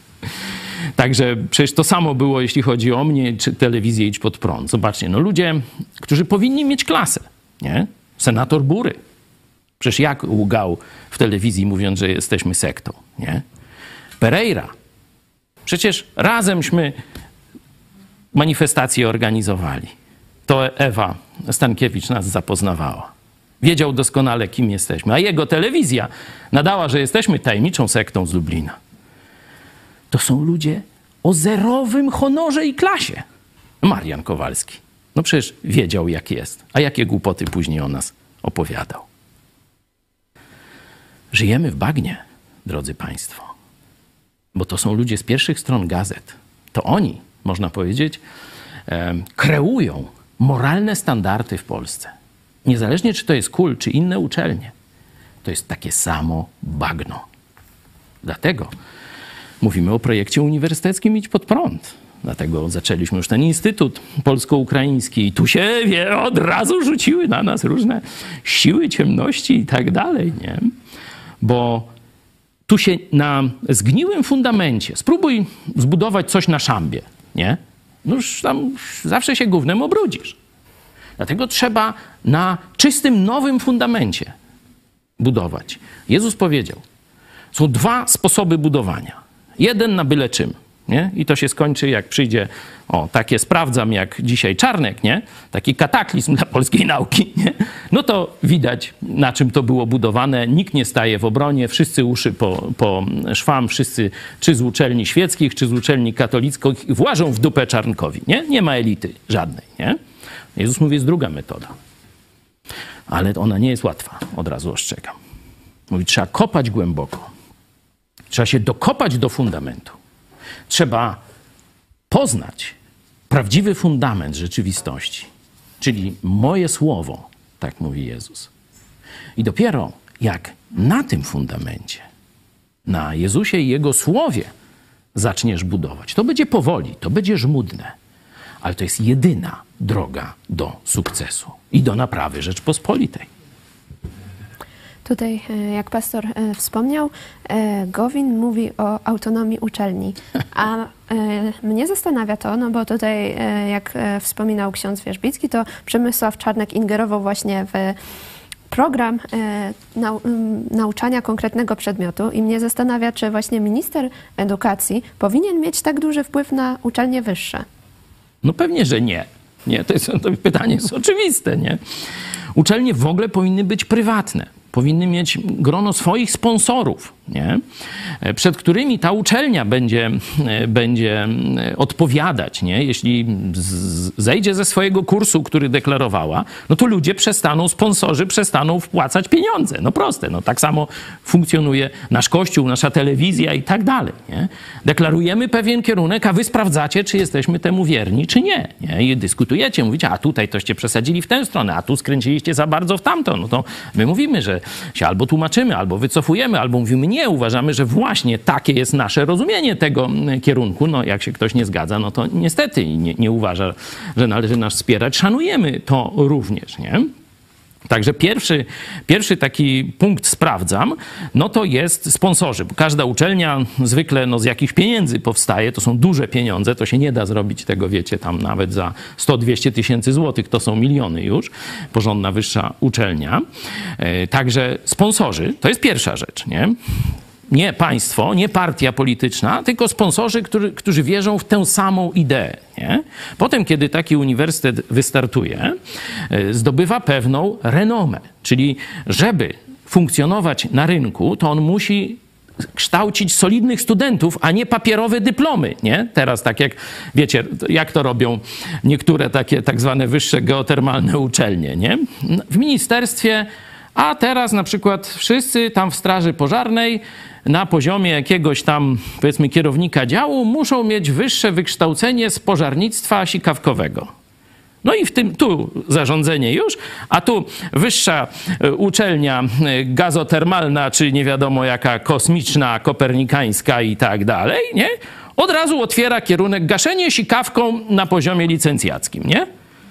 Także przecież to samo było, jeśli chodzi o mnie, czy telewizję Idź Pod Prąd. Zobaczcie, no ludzie, którzy powinni mieć klasę, nie? Senator Bury. Przecież jak łgał w telewizji, mówiąc, że jesteśmy sektą, nie? Pereira. Przecież razemśmy manifestacje organizowali. To Ewa Stankiewicz nas zapoznawała. Wiedział doskonale, kim jesteśmy. A jego telewizja nadała, że jesteśmy tajemniczą sektą z Lublina. To są ludzie o zerowym honorze i klasie. Marian Kowalski. No przecież wiedział, jak jest. A jakie głupoty później o nas opowiadał. Żyjemy w bagnie, drodzy państwo. bo to są ludzie z pierwszych stron gazet. To oni, można powiedzieć, kreują moralne standardy w Polsce. Niezależnie, czy to jest KUL, czy inne uczelnie. To jest takie samo bagno. Dlatego mówimy o projekcie uniwersyteckim Idź Pod Prąd. Dlatego zaczęliśmy już ten Instytut Polsko-Ukraiński i tu się wie, od razu rzuciły na nas różne siły ciemności i tak dalej, nie? Bo tu się na zgniłym fundamencie spróbuj zbudować coś na szambie, nie? No już tam zawsze się gównem obrudzisz. Dlatego trzeba na czystym, nowym fundamencie budować. Jezus powiedział, są dwa sposoby budowania. Jeden na byle czym, nie? I to się skończy, jak przyjdzie, o, takie sprawdzam jak dzisiaj Czarnek, nie? Taki kataklizm dla polskiej nauki, nie? No to widać, na czym to było budowane. Nikt nie staje w obronie, wszyscy uszy po, po szwam, wszyscy, czy z uczelni świeckich, czy z uczelni katolickich, włażą w dupę Czarnkowi, nie? Nie ma elity żadnej, nie? Jezus mówi, jest druga metoda. Ale ona nie jest łatwa, od razu ostrzegam. Mówi, trzeba kopać głęboko. Trzeba się dokopać do fundamentu. Trzeba poznać prawdziwy fundament rzeczywistości, czyli moje słowo, tak mówi Jezus. I dopiero jak na tym fundamencie, na Jezusie i Jego słowie zaczniesz budować, to będzie powoli, to będzie żmudne, ale to jest jedyna droga do sukcesu i do naprawy Rzeczpospolitej. Tutaj, jak pastor wspomniał, Gowin mówi o autonomii uczelni, a mnie zastanawia to, no bo tutaj, jak wspominał ksiądz Wierzbicki, to Przemysław Czarnek ingerował właśnie w program nau nauczania konkretnego przedmiotu i mnie zastanawia, czy właśnie minister edukacji powinien mieć tak duży wpływ na uczelnie wyższe. No pewnie, że nie. Nie, to, jest, to pytanie jest oczywiste, nie? Uczelnie w ogóle powinny być prywatne. Powinny mieć grono swoich sponsorów, nie? Przed którymi ta uczelnia będzie, będzie odpowiadać. Nie? Jeśli z, zejdzie ze swojego kursu, który deklarowała, no to ludzie przestaną, sponsorzy przestaną wpłacać pieniądze. No proste. No tak samo funkcjonuje nasz kościół, nasza telewizja i tak dalej. Nie? Deklarujemy pewien kierunek, a wy sprawdzacie, czy jesteśmy temu wierni, czy nie. nie? I dyskutujecie, mówicie, a tutaj toście przesadzili w tę stronę, a tu skręciliście za bardzo w tamtą. No to my mówimy, że się albo tłumaczymy, albo wycofujemy, albo mówimy nie, uważamy, że właśnie takie jest nasze rozumienie tego kierunku. No jak się ktoś nie zgadza, no to niestety nie, nie uważa, że należy nas wspierać. Szanujemy to również, nie? Także pierwszy, pierwszy taki punkt sprawdzam, no to jest sponsorzy. Bo każda uczelnia zwykle no, z jakichś pieniędzy powstaje, to są duże pieniądze, to się nie da zrobić tego, wiecie, tam nawet za sto dwieście tysięcy złotych, to są miliony już, porządna wyższa uczelnia. Także sponsorzy, to jest pierwsza rzecz, nie? Nie państwo, nie partia polityczna, tylko sponsorzy, którzy, którzy wierzą w tę samą ideę. Nie? Potem, kiedy taki uniwersytet wystartuje, zdobywa pewną renomę. Czyli żeby funkcjonować na rynku, to on musi kształcić solidnych studentów, a nie papierowe dyplomy. Nie? Teraz tak jak, wiecie, jak to robią niektóre takie tak zwane wyższe geotermalne uczelnie. Nie? W ministerstwie, a teraz na przykład wszyscy tam w straży pożarnej na poziomie jakiegoś tam, powiedzmy, kierownika działu muszą mieć wyższe wykształcenie z pożarnictwa sikawkowego. No i w tym tu zarządzenie już, a tu wyższa uczelnia gazotermalna, czy nie wiadomo jaka kosmiczna, kopernikańska i tak dalej, nie? Od razu otwiera kierunek gaszenie sikawką na poziomie licencjackim, nie?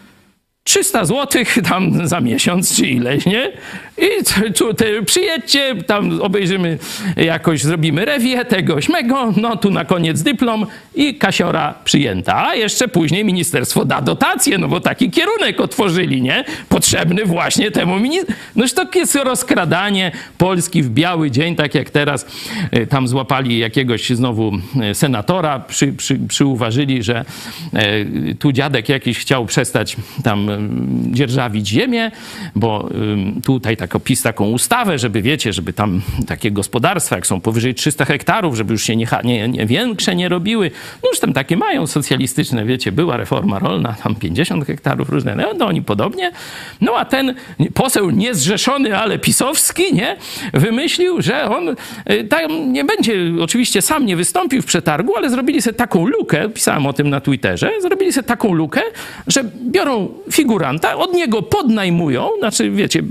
trzysta złotych tam za miesiąc, czy ileś, nie? I tu, te, przyjedźcie, tam obejrzymy jakoś, zrobimy rewię tego śmego, no tu na koniec dyplom i kasiora przyjęta. A jeszcze później ministerstwo da dotację, no bo taki kierunek otworzyli, nie? Potrzebny właśnie temu ministerstwu. Noż to jest rozkradanie Polski w biały dzień, tak jak teraz tam złapali jakiegoś znowu senatora, przy, przy, przyuważyli, że tu dziadek jakiś chciał przestać tam dzierżawić ziemię, bo tutaj tak, PiS taką ustawę, żeby wiecie, żeby tam takie gospodarstwa, jak są powyżej trzysta hektarów, żeby już się nie, nie, nie większe nie robiły. No już tam takie mają socjalistyczne, wiecie, była reforma rolna, tam pięćdziesiąt hektarów różne, no, no oni podobnie. No a ten poseł niezrzeszony, ale pisowski, nie, wymyślił, że on tam nie będzie, oczywiście sam nie wystąpił w przetargu, ale zrobili sobie taką lukę, pisałem o tym na Twitterze, zrobili sobie taką lukę, że biorą figuranta, od niego podnajmują, znaczy wiecie,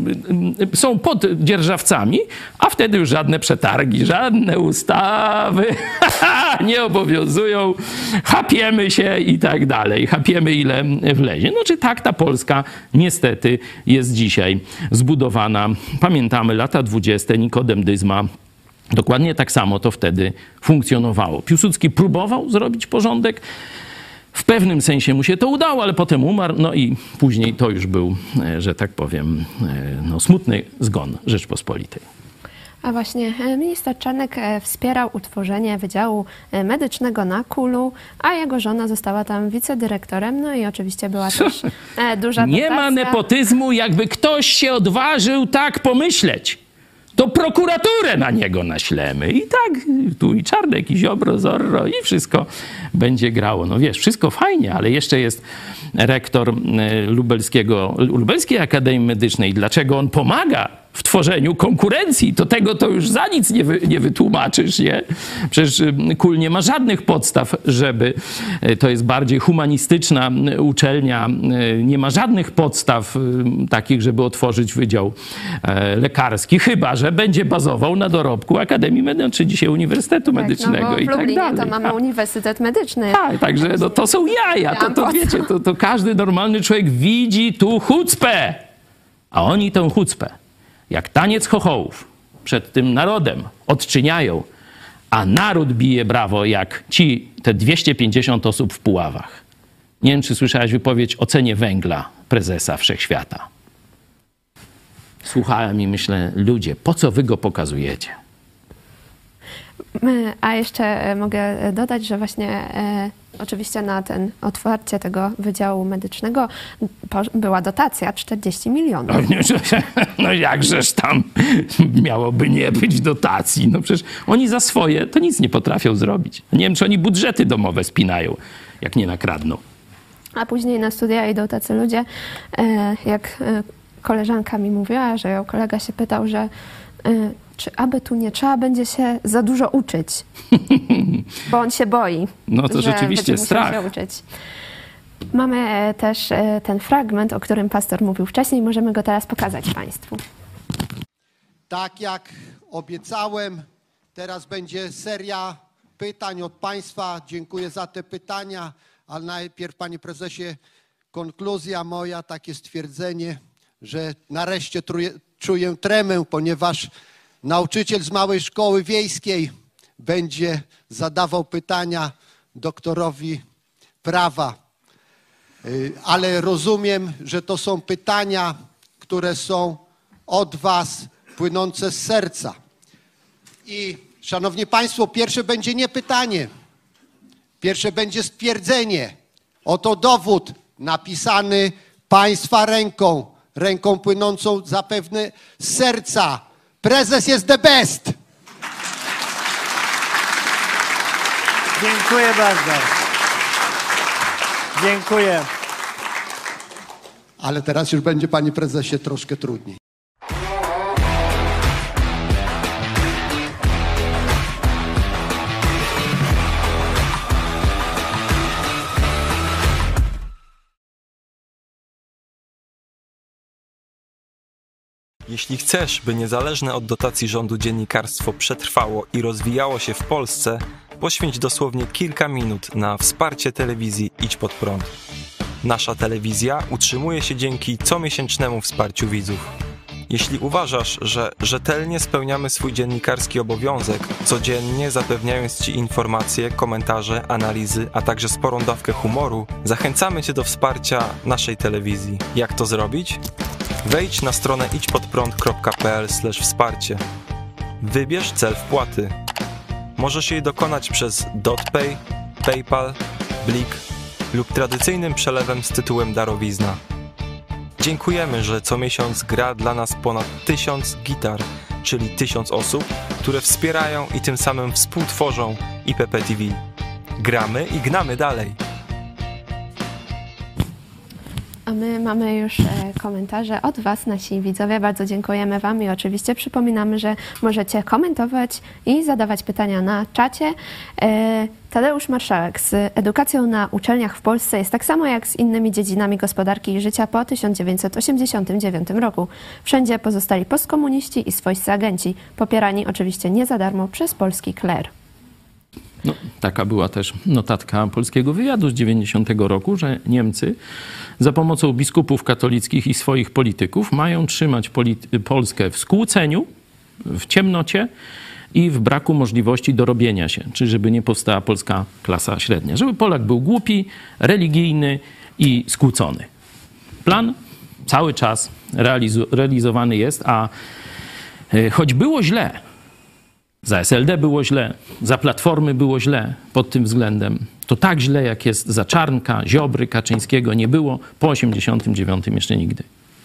są poddzierżawcami, a wtedy już żadne przetargi, żadne ustawy nie obowiązują, chapiemy się i tak dalej, chapiemy ile wlezie. No czy tak ta Polska niestety jest dzisiaj zbudowana. Pamiętamy lata dwudzieste, Nikodem Dyzma. Dokładnie tak samo to wtedy funkcjonowało. Piłsudski próbował zrobić porządek. W pewnym sensie mu się to udało, ale potem umarł. No i później to już był, że tak powiem, no, smutny zgon Rzeczpospolitej. A właśnie minister Czarnek wspierał utworzenie Wydziału Medycznego na Kulu, a jego żona została tam wicedyrektorem, no i oczywiście była też duża dotacja. Nie ma nepotyzmu, jakby ktoś się odważył tak pomyśleć. To prokuraturę na niego naślemy. I tak, tu i Czarnek, i Ziobro, Zorro, i wszystko będzie grało. No wiesz, wszystko fajnie, ale jeszcze jest rektor lubelskiego, Lubelskiej Akademii Medycznej. Dlaczego on pomaga w tworzeniu konkurencji? To tego to już za nic nie, wy, nie wytłumaczysz, nie? Przecież K U L nie ma żadnych podstaw, żeby... To jest bardziej humanistyczna uczelnia. Nie ma żadnych podstaw takich, żeby otworzyć wydział lekarski, chyba że będzie bazował na dorobku Akademii Medycznej, czy dzisiaj Uniwersytetu tak, Medycznego no i tak dalej. To mamy tak. Uniwersytet Medyczny. Tak, także no, to są jaja. To, to wiecie, to, to każdy normalny człowiek widzi tu chucpę. A oni tę chucpę jak taniec chochołów przed tym narodem odczyniają, a naród bije brawo jak ci, te dwieście pięćdziesiąt osób w Puławach. Nie wiem, czy słyszałeś wypowiedź o cenie węgla prezesa Wszechświata. Słuchałem i myślę, ludzie, po co wy go pokazujecie? A jeszcze mogę dodać, że właśnie e, oczywiście na ten otwarcie tego Wydziału Medycznego była dotacja czterdzieści milionów. No jakżeż tam miałoby nie być dotacji. No przecież oni za swoje to nic nie potrafią zrobić. Nie wiem, czy oni budżety domowe spinają, jak nie nakradną. A później na studia idą tacy ludzie, e, jak e, koleżanka mi mówiła, że ją kolega się pytał, że e, czy aby tu nie trzeba będzie się za dużo uczyć, bo on się boi. No to że rzeczywiście strach. się uczyć. Mamy też ten fragment, o którym pastor mówił wcześniej. Możemy go teraz pokazać państwu. Tak jak obiecałem, teraz będzie seria pytań od państwa. Dziękuję za te pytania, ale najpierw, panie prezesie, konkluzja moja, takie stwierdzenie, że nareszcie truję, czuję tremę, ponieważ nauczyciel z małej szkoły wiejskiej będzie zadawał pytania doktorowi prawa. Ale rozumiem, że to są pytania, które są od was, płynące z serca. I szanowni państwo, pierwsze będzie nie pytanie. Pierwsze będzie stwierdzenie. Oto dowód napisany państwa ręką, ręką płynącą zapewne z serca. Prezes jest the best. Dziękuję bardzo. Dziękuję. Ale teraz już będzie, panie prezesie, troszkę trudniej. Jeśli chcesz, by niezależne od dotacji rządu dziennikarstwo przetrwało i rozwijało się w Polsce, poświęć dosłownie kilka minut na wsparcie telewizji Idź Pod Prąd. Nasza telewizja utrzymuje się dzięki comiesięcznemu wsparciu widzów. Jeśli uważasz, że rzetelnie spełniamy swój dziennikarski obowiązek, codziennie zapewniając Ci informacje, komentarze, analizy, a także sporą dawkę humoru, zachęcamy Cię do wsparcia naszej telewizji. Jak to zrobić? Wejdź na stronę idźpodprąd kropka pl slash wsparcie. Wybierz cel wpłaty. Możesz jej dokonać przez DotPay, PayPal, Blik lub tradycyjnym przelewem z tytułem darowizna. Dziękujemy, że co miesiąc gra dla nas ponad tysiąc gitar, czyli tysiąc osób, które wspierają i tym samym współtworzą I P P T V. Gramy i gnamy dalej. A my mamy już e, komentarze od Was, nasi widzowie. Bardzo dziękujemy Wam i oczywiście przypominamy, że możecie komentować i zadawać pytania na czacie. E, Tadeusz Marszałek: z edukacją na uczelniach w Polsce jest tak samo jak z innymi dziedzinami gospodarki i życia po tysiąc dziewięćset osiemdziesiątym dziewiątym roku. Wszędzie pozostali postkomuniści i swojscy agenci, popierani oczywiście nie za darmo przez polski kler. No, taka była też notatka polskiego wywiadu z dziewięćdziesiątego roku, że Niemcy za pomocą biskupów katolickich i swoich polityków mają trzymać polity- Polskę w skłóceniu, w ciemnocie i w braku możliwości dorobienia się, czyli żeby nie powstała polska klasa średnia. Żeby Polak był głupi, religijny i skłócony. Plan cały czas realizo- realizowany jest, a y, choć było źle, za S L D było źle, za Platformy było źle pod tym względem, to tak źle jak jest za Czarnka, Ziobry, Kaczyńskiego nie było po osiemdziesiątym dziewiątym jeszcze nigdy.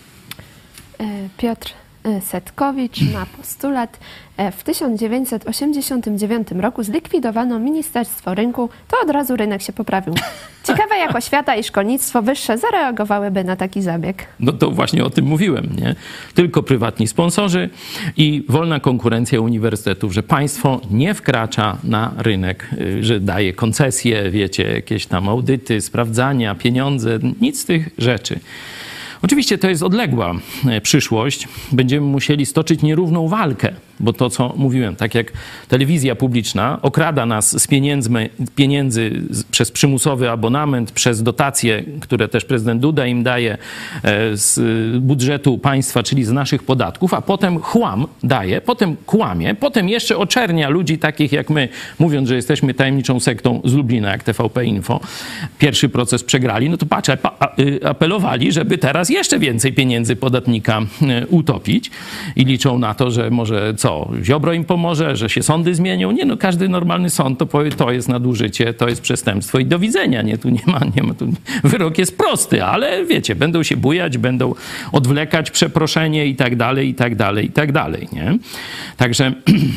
Piotr Setkowicz ma postulat. W tysiąc dziewięćset osiemdziesiątym dziewiątym roku zlikwidowano Ministerstwo Rynku, to od razu rynek się poprawił. Ciekawe, jak oświata i szkolnictwo wyższe zareagowałyby na taki zabieg. No to właśnie o tym mówiłem, nie? Tylko prywatni sponsorzy i wolna konkurencja uniwersytetów, że państwo nie wkracza na rynek, że daje koncesje, wiecie, jakieś tam audyty, sprawdzania, pieniądze, nic z tych rzeczy. Oczywiście to jest odległa przyszłość. Będziemy musieli stoczyć nierówną walkę, bo to, co mówiłem, tak jak telewizja publiczna okrada nas z pieniędzy, pieniędzy przez przymusowy abonament, przez dotacje, które też prezydent Duda im daje z budżetu państwa, czyli z naszych podatków, a potem chłam daje, potem kłamie, potem jeszcze oczernia ludzi takich jak my, mówiąc, że jesteśmy tajemniczą sektą z Lublina, jak T V P Info. Pierwszy proces przegrali, no to patrz, apelowali, żeby teraz jeszcze więcej pieniędzy podatnika utopić i liczą na to, że może co, Ziobro im pomoże, że się sądy zmienią. Nie no, każdy normalny sąd to powie, to jest nadużycie, to jest przestępstwo i do widzenia. Nie, tu nie ma, nie ma, tu wyrok jest prosty, ale wiecie, będą się bujać, będą odwlekać przeproszenie i tak dalej, i tak dalej, i tak dalej, nie? Także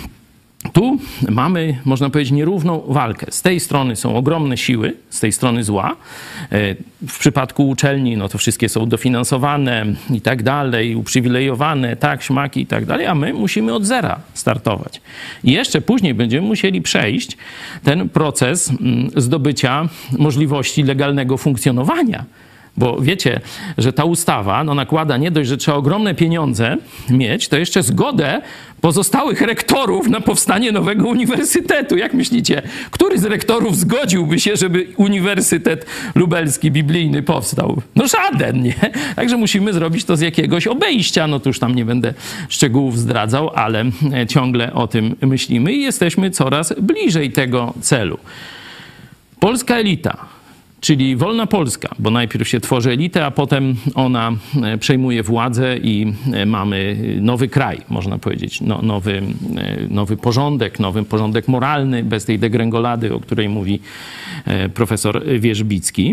tu mamy, można powiedzieć, nierówną walkę. Z tej strony są ogromne siły, z tej strony zła. W przypadku uczelni, no to wszystkie są dofinansowane i tak dalej, uprzywilejowane, tak, śmaki i tak dalej, a my musimy od zera startować. I jeszcze później będziemy musieli przejść ten proces zdobycia możliwości legalnego funkcjonowania. Bo wiecie, że ta ustawa no, nakłada nie dość, że trzeba ogromne pieniądze mieć, to jeszcze zgodę pozostałych rektorów na powstanie nowego uniwersytetu. Jak myślicie, który z rektorów zgodziłby się, żeby Uniwersytet Lubelski Biblijny powstał? No żaden, nie? Także musimy zrobić to z jakiegoś obejścia. No to już tam nie będę szczegółów zdradzał, ale ciągle o tym myślimy i jesteśmy coraz bliżej tego celu. Polska elita, czyli wolna Polska, bo najpierw się tworzy elitę, a potem ona przejmuje władzę i mamy nowy kraj, można powiedzieć, no, nowy, nowy porządek, nowy porządek moralny, bez tej degrengolady, o której mówi profesor Wierzbicki.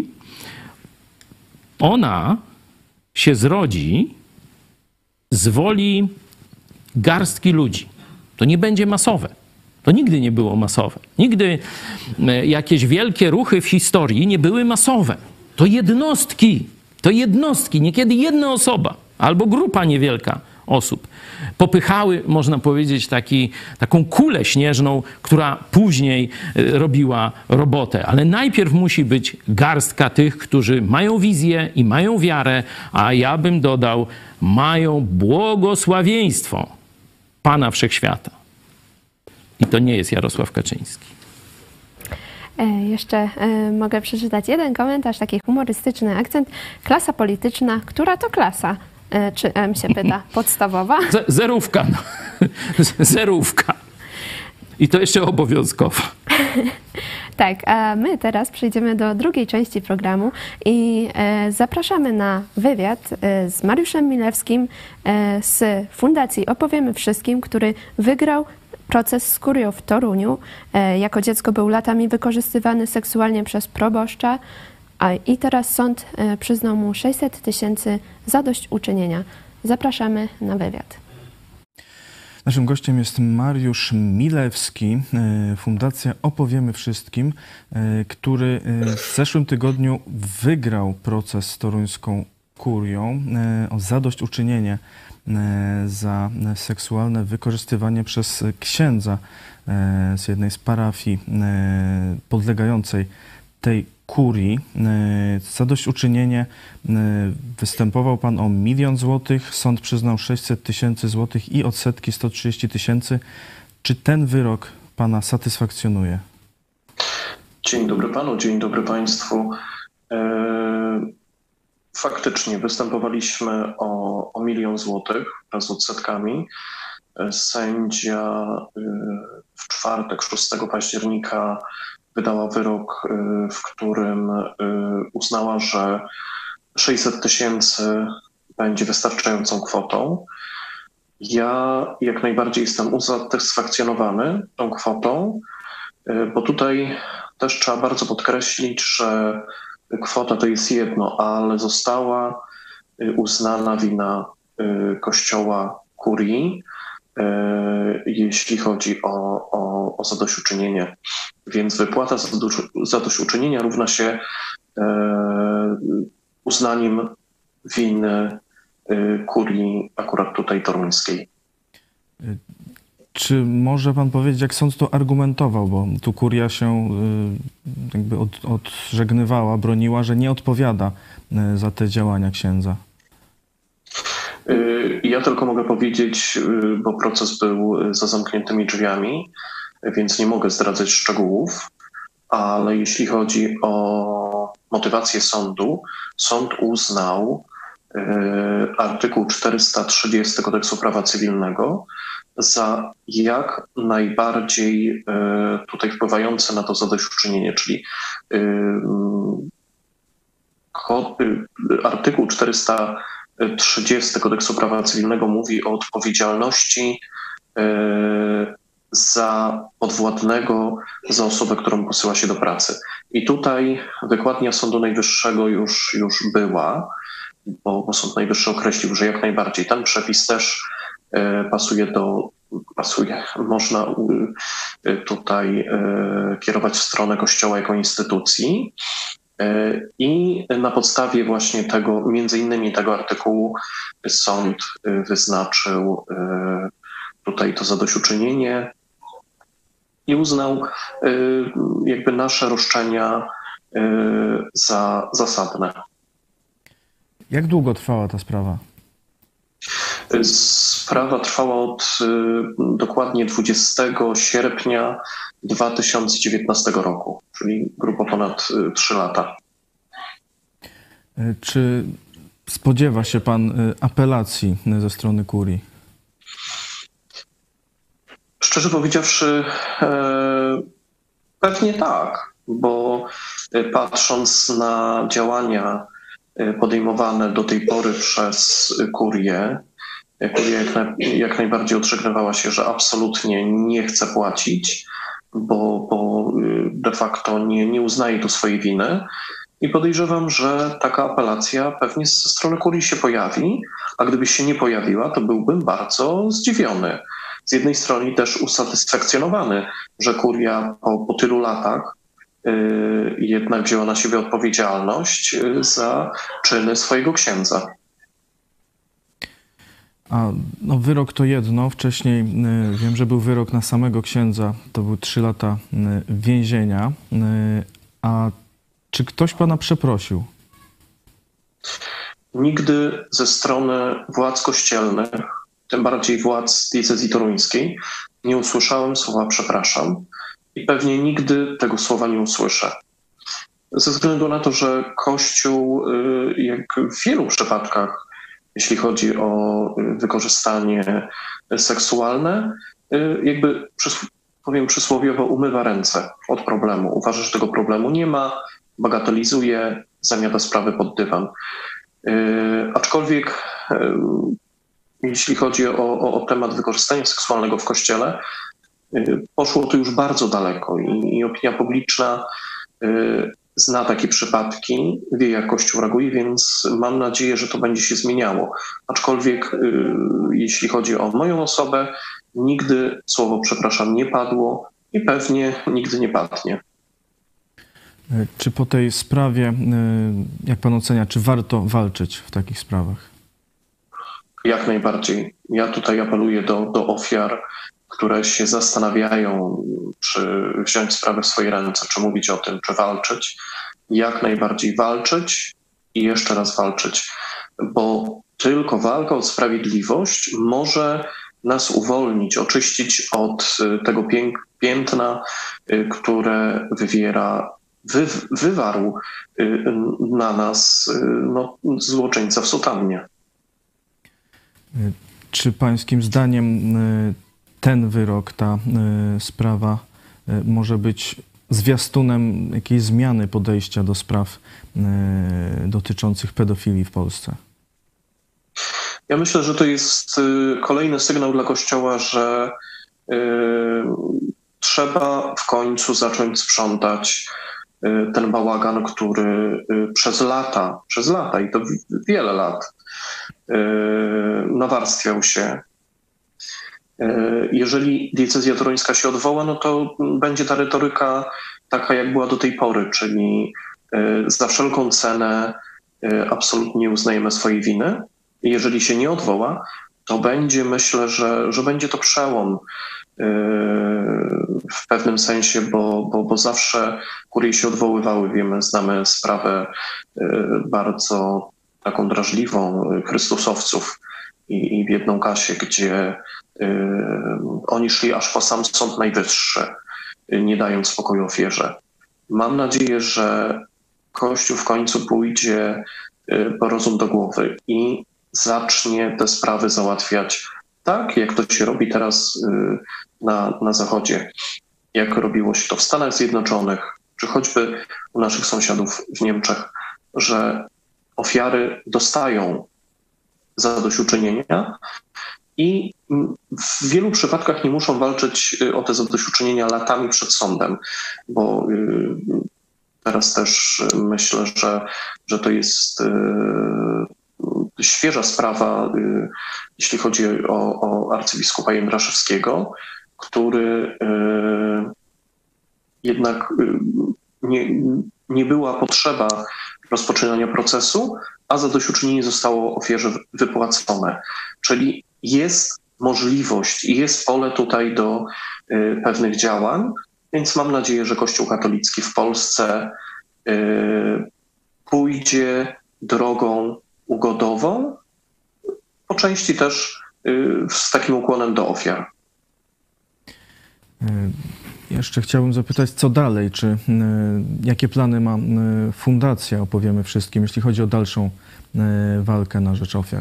Ona się zrodzi z woli garstki ludzi. To nie będzie masowe. To nigdy nie było masowe. Nigdy jakieś wielkie ruchy w historii nie były masowe. To jednostki, to jednostki, niekiedy jedna osoba albo grupa niewielka osób popychały, można powiedzieć, taki, taką kulę śnieżną, która później robiła robotę. Ale najpierw musi być garstka tych, którzy mają wizję i mają wiarę, a ja bym dodał, mają błogosławieństwo Pana Wszechświata. I to nie jest Jarosław Kaczyński. E, jeszcze e, mogę przeczytać jeden komentarz, taki humorystyczny akcent. Klasa polityczna, która to klasa? E, czy M się pyta? Podstawowa? Z- zerówka. No. Zerówka. I to jeszcze obowiązkowa. Tak, a my teraz przejdziemy do drugiej części programu i e, zapraszamy na wywiad e, z Mariuszem Milewskim e, z Fundacji Opowiemy Wszystkim, który wygrał proces z kurią w Toruniu. E, jako dziecko był latami wykorzystywany seksualnie przez proboszcza, A i teraz sąd przyznał mu sześćset tysięcy zadośćuczynienia. Zapraszamy na wywiad. Naszym gościem jest Mariusz Milewski, Fundacja Opowiemy Wszystkim, który w zeszłym tygodniu wygrał proces z toruńską kurią o zadośćuczynienie za seksualne wykorzystywanie przez księdza z jednej z parafii podlegającej tej kurii. Zadośćuczynienie występował pan o milion złotych, sąd przyznał sześćset tysięcy złotych i odsetki sto trzydzieści tysięcy. Czy ten wyrok pana satysfakcjonuje? Dzień dobry panu, dzień dobry państwu. Faktycznie występowaliśmy o, o milion złotych wraz z odsetkami. Sędzia w czwartek, szóstego października wydała wyrok, w którym uznała, że sześćset tysięcy będzie wystarczającą kwotą. Ja jak najbardziej jestem usatysfakcjonowany tą kwotą, bo tutaj też trzeba bardzo podkreślić, że kwota to jest jedno, ale została uznana wina Kościoła kurii, jeśli chodzi o, o, o zadośćuczynienie. Więc wypłata zadośćuczynienia równa się e, uznaniem winy e, kurii akurat tutaj toruńskiej. Czy może pan powiedzieć, jak sąd to argumentował, bo tu kuria się jakby od, odżegnywała, broniła, że nie odpowiada za te działania księdza? Ja tylko mogę powiedzieć, bo proces był za zamkniętymi drzwiami, więc nie mogę zdradzać szczegółów, ale jeśli chodzi o motywację sądu, sąd uznał artykuł czterysta trzydzieści Kodeksu Prawa Cywilnego za jak najbardziej tutaj wpływający na to zadośćuczynienie, czyli artykuł czterysta trzydzieści Kodeksu Prawa Cywilnego mówi o odpowiedzialności za podwładnego, za osobę, którą posyła się do pracy. I tutaj wykładnia Sądu Najwyższego już, już była, bo, bo Sąd Najwyższy określił, że jak najbardziej ten przepis też pasuje do, pasuje, można tutaj kierować w stronę Kościoła jako instytucji. I na podstawie właśnie tego, między innymi tego artykułu, sąd wyznaczył tutaj to zadośćuczynienie i uznał jakby nasze roszczenia za zasadne. Jak długo trwała ta sprawa? Sprawa trwała od dokładnie dwudziestego sierpnia dwa tysiące dziewiętnastego roku, czyli grubo ponad trzy lata. Czy spodziewa się pan apelacji ze strony kurii? Szczerze powiedziawszy, pewnie tak, bo patrząc na działania podejmowane do tej pory przez kurię, kuria jak, na, jak najbardziej odżegnywała się, że absolutnie nie chce płacić, bo, bo de facto nie, nie uznaje tu swojej winy. I podejrzewam, że taka apelacja pewnie ze strony kurii się pojawi, a gdyby się nie pojawiła, to byłbym bardzo zdziwiony. Z jednej strony też usatysfakcjonowany, że kuria po, po tylu latach yy, jednak wzięła na siebie odpowiedzialność yy, za czyny swojego księdza. A no, wyrok to jedno. Wcześniej y, wiem, że był wyrok na samego księdza. To były trzy lata y, więzienia. Y, a czy ktoś pana przeprosił? Nigdy ze strony władz kościelnych, tym bardziej władz diecezji toruńskiej, nie usłyszałem słowa przepraszam i pewnie nigdy tego słowa nie usłyszę. Ze względu na to, że Kościół, jak w wielu przypadkach, jeśli chodzi o wykorzystanie seksualne, jakby, powiem przysłowiowo, umywa ręce od problemu. Uważa, że tego problemu nie ma, bagatelizuje, zamiata sprawy pod dywan. Aczkolwiek jeśli chodzi o, o, o temat wykorzystania seksualnego w Kościele, poszło to już bardzo daleko i, i opinia publiczna zna takie przypadki, wie jak Kościół reaguje, więc mam nadzieję, że to będzie się zmieniało. Aczkolwiek jeśli chodzi o moją osobę, nigdy słowo przepraszam nie padło i pewnie nigdy nie padnie. Czy po tej sprawie, jak pan ocenia, czy warto walczyć w takich sprawach? Jak najbardziej. Ja tutaj apeluję do, do ofiar, które się zastanawiają, czy wziąć sprawę w swoje ręce, czy mówić o tym, czy walczyć. Jak najbardziej walczyć i jeszcze raz walczyć, bo tylko walka o sprawiedliwość może nas uwolnić, oczyścić od tego piętna, które wywiera, wy, wywarł na nas no, złoczyńca w sutannie. Czy pańskim zdaniem ten wyrok, ta sprawa może być zwiastunem jakiejś zmiany podejścia do spraw dotyczących pedofilii w Polsce? Ja myślę, że to jest kolejny sygnał dla Kościoła, że trzeba w końcu zacząć sprzątać ten bałagan, który przez lata, przez lata i to wiele lat nawarstwiał się. Jeżeli diecezja toruńska się odwoła, no to będzie ta retoryka taka, jak była do tej pory, czyli za wszelką cenę absolutnie uznajemy swojej winy. Jeżeli się nie odwoła, to będzie, myślę, że, że będzie to przełom w pewnym sensie, bo, bo, bo zawsze kurie się odwoływały. Wiemy, znamy sprawę bardzo taką drażliwą chrystusowców i, i w jedną Kasię, gdzie oni szli aż po sam Sąd Najwyższy, nie dając spokoju ofierze. Mam nadzieję, że Kościół w końcu pójdzie po rozum do głowy i zacznie te sprawy załatwiać tak, jak to się robi teraz na, na Zachodzie, jak robiło się to w Stanach Zjednoczonych, czy choćby u naszych sąsiadów w Niemczech, że ofiary dostają zadośćuczynienia i w wielu przypadkach nie muszą walczyć o te zadośćuczynienia latami przed sądem, bo teraz też myślę, że, że to jest świeża sprawa, jeśli chodzi o, o arcybiskupa Jędraszewskiego, który jednak nie, nie była potrzeba rozpoczynania procesu, a zadośćuczynienie zostało ofierze wypłacone. Czyli jest możliwość i jest pole tutaj do y, pewnych działań, więc mam nadzieję, że Kościół katolicki w Polsce y, pójdzie drogą ugodową, po części też y, z takim ukłonem do ofiar. Jeszcze chciałbym zapytać, co dalej? Czy y, jakie plany ma y, fundacja, opowiemy wszystkim, jeśli chodzi o dalszą y, walkę na rzecz ofiar?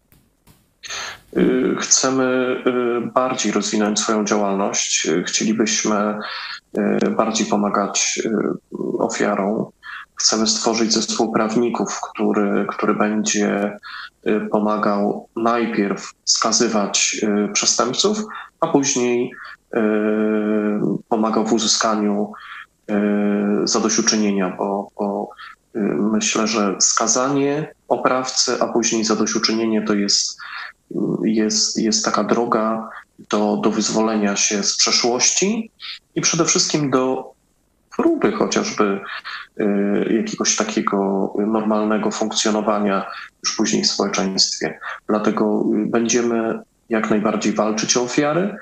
Chcemy bardziej rozwinąć swoją działalność. Chcielibyśmy bardziej pomagać ofiarom. Chcemy stworzyć zespół prawników, który, który będzie pomagał najpierw skazywać przestępców, a później pomagał w uzyskaniu zadośćuczynienia, bo, bo myślę, że skazanie oprawcy, a później zadośćuczynienie to jest, jest, jest taka droga do, do wyzwolenia się z przeszłości i przede wszystkim do próby chociażby jakiegoś takiego normalnego funkcjonowania już później w społeczeństwie. Dlatego będziemy jak najbardziej walczyć o ofiary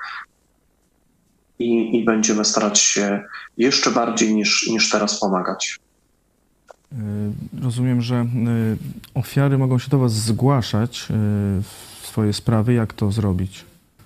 i, i będziemy starać się jeszcze bardziej niż, niż teraz pomagać. Rozumiem, że ofiary mogą się do was zgłaszać w swoje sprawy. Jak to zrobić?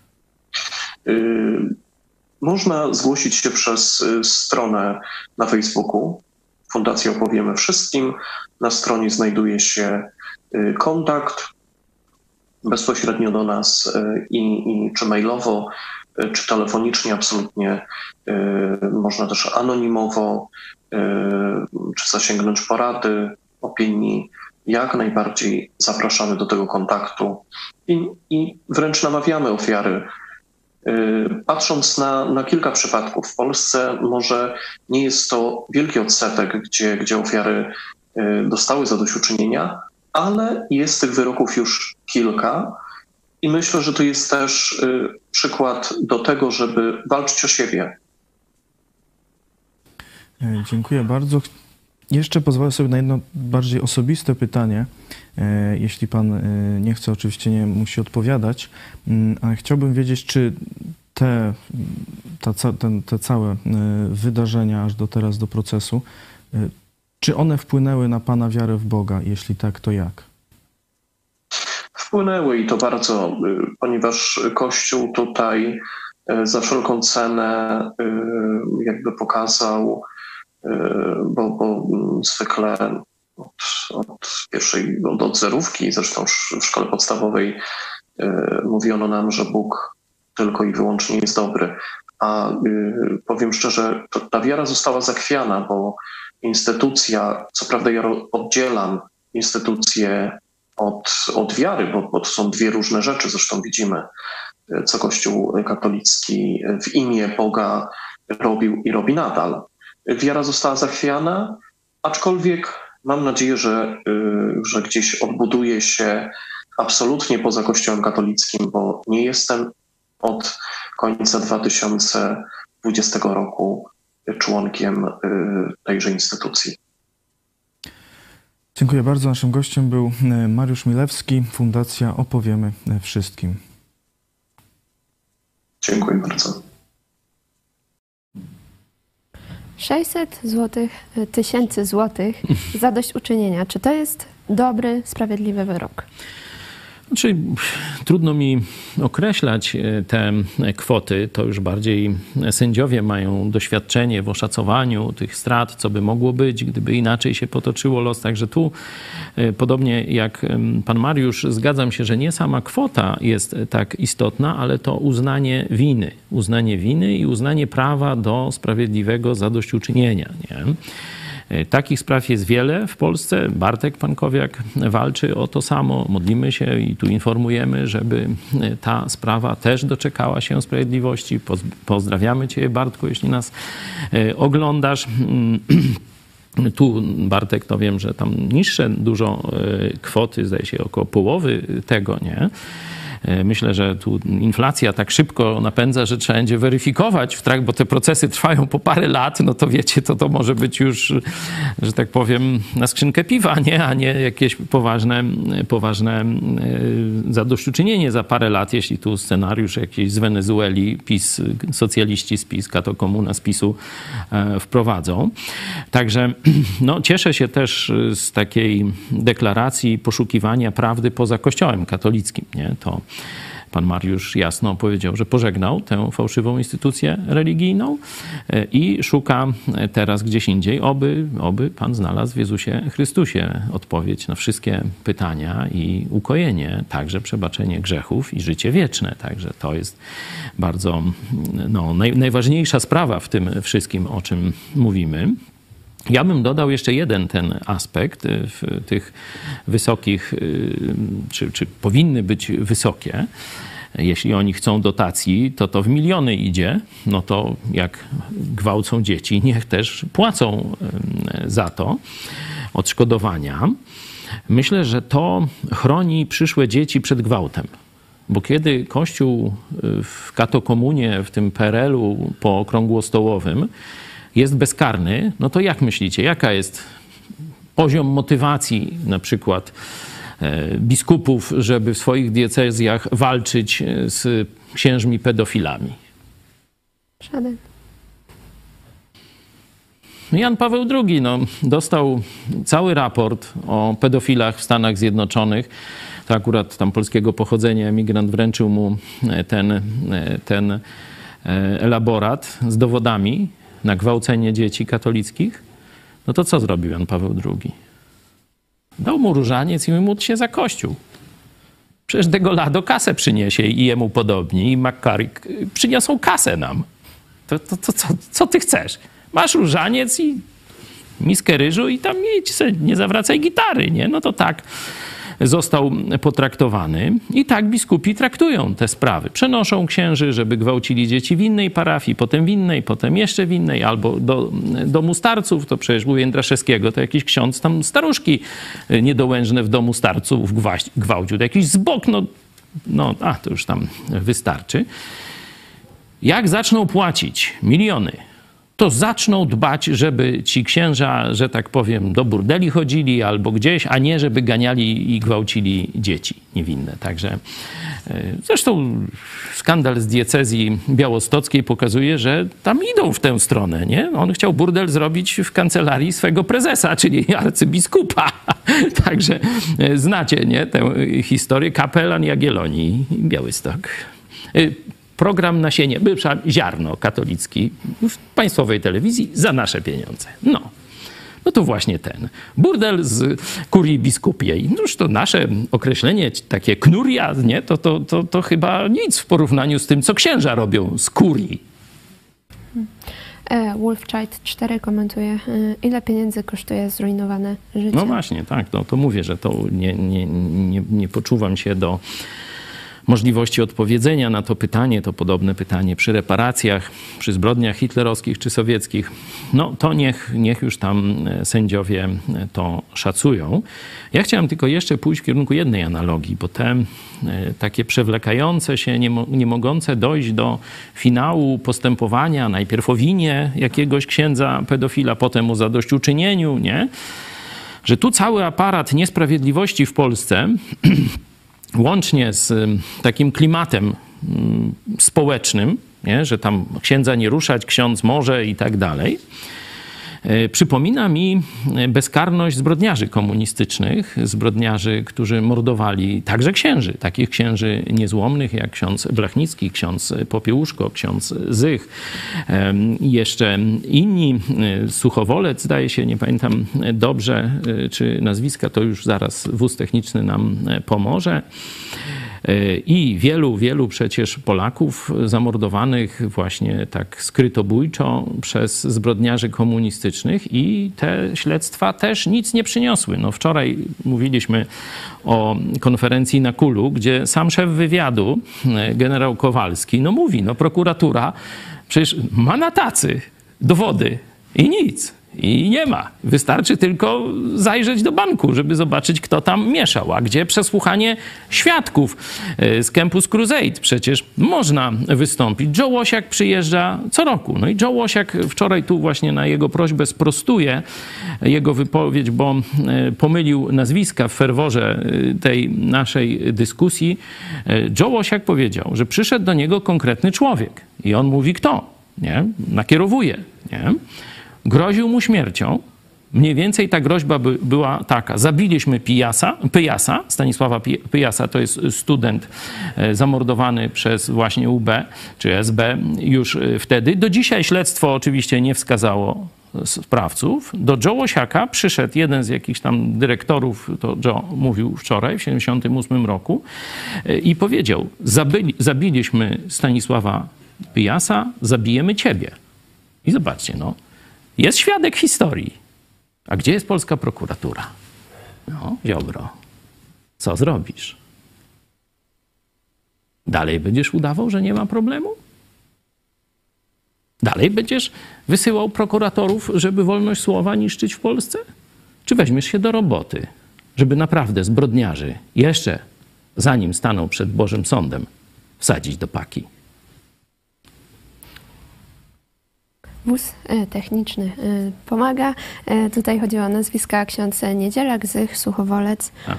Można zgłosić się przez stronę na Facebooku. Fundacja Opowiemy Wszystkim. Na stronie znajduje się kontakt bezpośrednio do nas i, i czy mailowo, czy telefonicznie, absolutnie można też anonimowo, czy zasięgnąć porady, opinii. Jak najbardziej zapraszamy do tego kontaktu i, i wręcz namawiamy ofiary Patrząc na, na kilka przypadków, w Polsce może nie jest to wielki odsetek, gdzie, gdzie ofiary dostały zadośćuczynienia, ale jest tych wyroków już kilka i myślę, że to jest też przykład do tego, żeby walczyć o siebie. Dziękuję bardzo. Jeszcze pozwolę sobie na jedno bardziej osobiste pytanie. Jeśli pan nie chce, oczywiście nie musi odpowiadać, ale chciałbym wiedzieć, czy te, ta, ten, te całe wydarzenia aż do teraz, do procesu, czy one wpłynęły na pana wiarę w Boga? Jeśli tak, to jak? Wpłynęły i to bardzo, ponieważ Kościół tutaj za wszelką cenę jakby pokazał, bo, bo zwykle od, od pierwszej, od, od zerówki, zresztą w szkole podstawowej mówiono nam, że Bóg tylko i wyłącznie jest dobry. A powiem szczerze, to, ta wiara została zachwiana, bo instytucja, co prawda ja oddzielam instytucję od, od wiary, bo, bo to są dwie różne rzeczy, zresztą widzimy, co Kościół katolicki w imię Boga robił i robi nadal. Wiara została zachwiana, aczkolwiek mam nadzieję, że, że gdzieś odbuduje się absolutnie poza Kościołem katolickim, bo nie jestem od końca dwa tysiące dwudziestego roku członkiem tejże instytucji. Dziękuję bardzo. Naszym gościem był Mariusz Milewski, Fundacja Opowiemy Wszystkim. Dziękuję bardzo. sześćset złotych, tysięcy złotych zadośćuczynienia. Czy to jest dobry, sprawiedliwy wyrok? Znaczy, trudno mi określać te kwoty. To już bardziej sędziowie mają doświadczenie w oszacowaniu tych strat, co by mogło być, gdyby inaczej się potoczyło los. Także tu, podobnie jak pan Mariusz, zgadzam się, że nie sama kwota jest tak istotna, ale to uznanie winy. Uznanie winy i uznanie prawa do sprawiedliwego zadośćuczynienia, nie? Takich spraw jest wiele w Polsce. Bartek Pankowiak walczy o to samo. Modlimy się i tu informujemy, żeby ta sprawa też doczekała się sprawiedliwości. Pozdrawiamy Cię, Bartku, jeśli nas oglądasz. Tu Bartek, to wiem, że tam niższe dużo kwoty, zdaje się około połowy tego, nie? Myślę, że tu inflacja tak szybko napędza, że trzeba będzie weryfikować w trakcie, bo te procesy trwają po parę lat, no to wiecie, to to może być już, że tak powiem, na skrzynkę piwa, nie? A nie jakieś poważne, poważne zadośćuczynienie za parę lat, jeśli tu scenariusz jakiś z Wenezueli, PiS, socjaliści z PiS, Kato Komuna z PiSu wprowadzą. Także no, cieszę się też z takiej deklaracji poszukiwania prawdy poza Kościołem katolickim, nie? To pan Mariusz jasno powiedział, że pożegnał tę fałszywą instytucję religijną i szuka teraz gdzieś indziej, oby, oby pan znalazł w Jezusie Chrystusie odpowiedź na wszystkie pytania i ukojenie, także przebaczenie grzechów i życie wieczne. Także to jest bardzo no, naj, najważniejsza sprawa w tym wszystkim, o czym mówimy. Ja bym dodał jeszcze jeden ten aspekt w tych wysokich, czy, czy powinny być wysokie. Jeśli oni chcą dotacji, to to w miliony idzie. No to jak gwałcą dzieci, niech też płacą za to odszkodowania. Myślę, że to chroni przyszłe dzieci przed gwałtem. Bo kiedy Kościół w katokomunie, w tym P R L-u po okrągłostołowym jest bezkarny, no to jak myślicie, jaka jest poziom motywacji na przykład biskupów, żeby w swoich diecezjach walczyć z księżmi pedofilami? Żaden. Jan Paweł drugi no, dostał cały raport o pedofilach w Stanach Zjednoczonych. To akurat tam polskiego pochodzenia emigrant wręczył mu ten, ten elaborat z dowodami na gwałcenie dzieci katolickich. No to co zrobił Jan Paweł drugi? Dał mu różaniec i módl się za Kościół. Przecież Degolado kasę przyniesie i jemu podobni, i McCarrick przyniosą kasę nam. To, to, to co, co ty chcesz? Masz różaniec i miskę ryżu i tam idź, nie zawracaj gitary, nie? No to tak został potraktowany. I tak biskupi traktują te sprawy. Przenoszą księży, żeby gwałcili dzieci w innej parafii, potem w innej, potem jeszcze w innej, albo do domu starców. To przecież u Jędraszewskiego to jakiś ksiądz tam staruszki niedołężne w domu starców gwałcił. To jakiś zbok, no, no a to już tam wystarczy. Jak zaczną płacić miliony, to zaczną dbać, żeby ci księża, że tak powiem, do burdeli chodzili albo gdzieś, a nie żeby ganiali i gwałcili dzieci niewinne. Także zresztą skandal z diecezji białostockiej pokazuje, że tam idą w tę stronę, nie? On chciał burdel zrobić w kancelarii swego prezesa, czyli arcybiskupa. Także znacie, nie, tę historię. Kapelan Jagiellonii, Białystok. Program Nasienie, bywsza Ziarno katolicki w państwowej telewizji za nasze pieniądze. No. No to właśnie ten. Burdel z kurii biskupiej. Noż to nasze określenie, takie knuria, nie? To, to, to, to chyba nic w porównaniu z tym, co księża robią z kurii. Wolfchild cztery komentuje, ile pieniędzy kosztuje zrujnowane życie. No właśnie, tak. No, to mówię, że to nie, nie, nie, nie poczuwam się do możliwości odpowiedzenia na to pytanie, to podobne pytanie przy reparacjach, przy zbrodniach hitlerowskich czy sowieckich, no to niech, niech już tam sędziowie to szacują. Ja chciałem tylko jeszcze pójść w kierunku jednej analogii, bo te takie przewlekające się, nie, nie mogące dojść do finału postępowania, najpierw o winie jakiegoś księdza pedofila, potem o zadośćuczynieniu, nie? Że tu cały aparat niesprawiedliwości w Polsce łącznie z takim klimatem społecznym, nie? Że tam księdza nie ruszać, ksiądz może i tak dalej, przypomina mi bezkarność zbrodniarzy komunistycznych, zbrodniarzy, którzy mordowali także księży, takich księży niezłomnych jak ksiądz Blachnicki, ksiądz Popiełuszko, ksiądz Zych, jeszcze inni, Suchowolec, zdaje się, nie pamiętam dobrze, czy nazwiska, to już zaraz wóz techniczny nam pomoże. I wielu, wielu przecież Polaków zamordowanych właśnie tak skrytobójczo przez zbrodniarzy komunistycznych i te śledztwa też nic nie przyniosły. No wczoraj mówiliśmy o konferencji na Kulu, gdzie sam szef wywiadu, generał Kowalski, no mówi, no prokuratura przecież ma na tacy dowody i nic. I nie ma. Wystarczy tylko zajrzeć do banku, żeby zobaczyć, kto tam mieszał. A gdzie przesłuchanie świadków z Campus Crusade? Przecież można wystąpić. Joe Łosiak przyjeżdża co roku. No i Joe Łosiak wczoraj tu właśnie na jego prośbę sprostuję jego wypowiedź, bo pomylił nazwiska w ferworze tej naszej dyskusji. Joe Łosiak powiedział, że przyszedł do niego konkretny człowiek. I on mówi kto? Nie? Nakierowuje. Nie? Groził mu śmiercią. Mniej więcej ta groźba by, była taka. Zabiliśmy Pijasa, Pyjasa, Stanisława Pyjasa, to jest student zamordowany przez właśnie U B czy S B już wtedy. Do dzisiaj śledztwo oczywiście nie wskazało sprawców. Do Joe Łosiaka przyszedł jeden z jakichś tam dyrektorów, to Joe mówił wczoraj, w siedemdziesiątym ósmym roku i powiedział, zabili, zabiliśmy Stanisława Pyjasa, zabijemy ciebie. I zobaczcie, no. Jest świadek historii. A gdzie jest polska prokuratura? No, Ziobro, co zrobisz? Dalej będziesz udawał, że nie ma problemu? Dalej będziesz wysyłał prokuratorów, żeby wolność słowa niszczyć w Polsce? Czy weźmiesz się do roboty, żeby naprawdę zbrodniarzy jeszcze, zanim staną przed Bożym Sądem, wsadzić do paki? Wóz techniczny pomaga. Tutaj chodzi o nazwiska ksiądz Niedzielak, Zych, Suchowolec. A.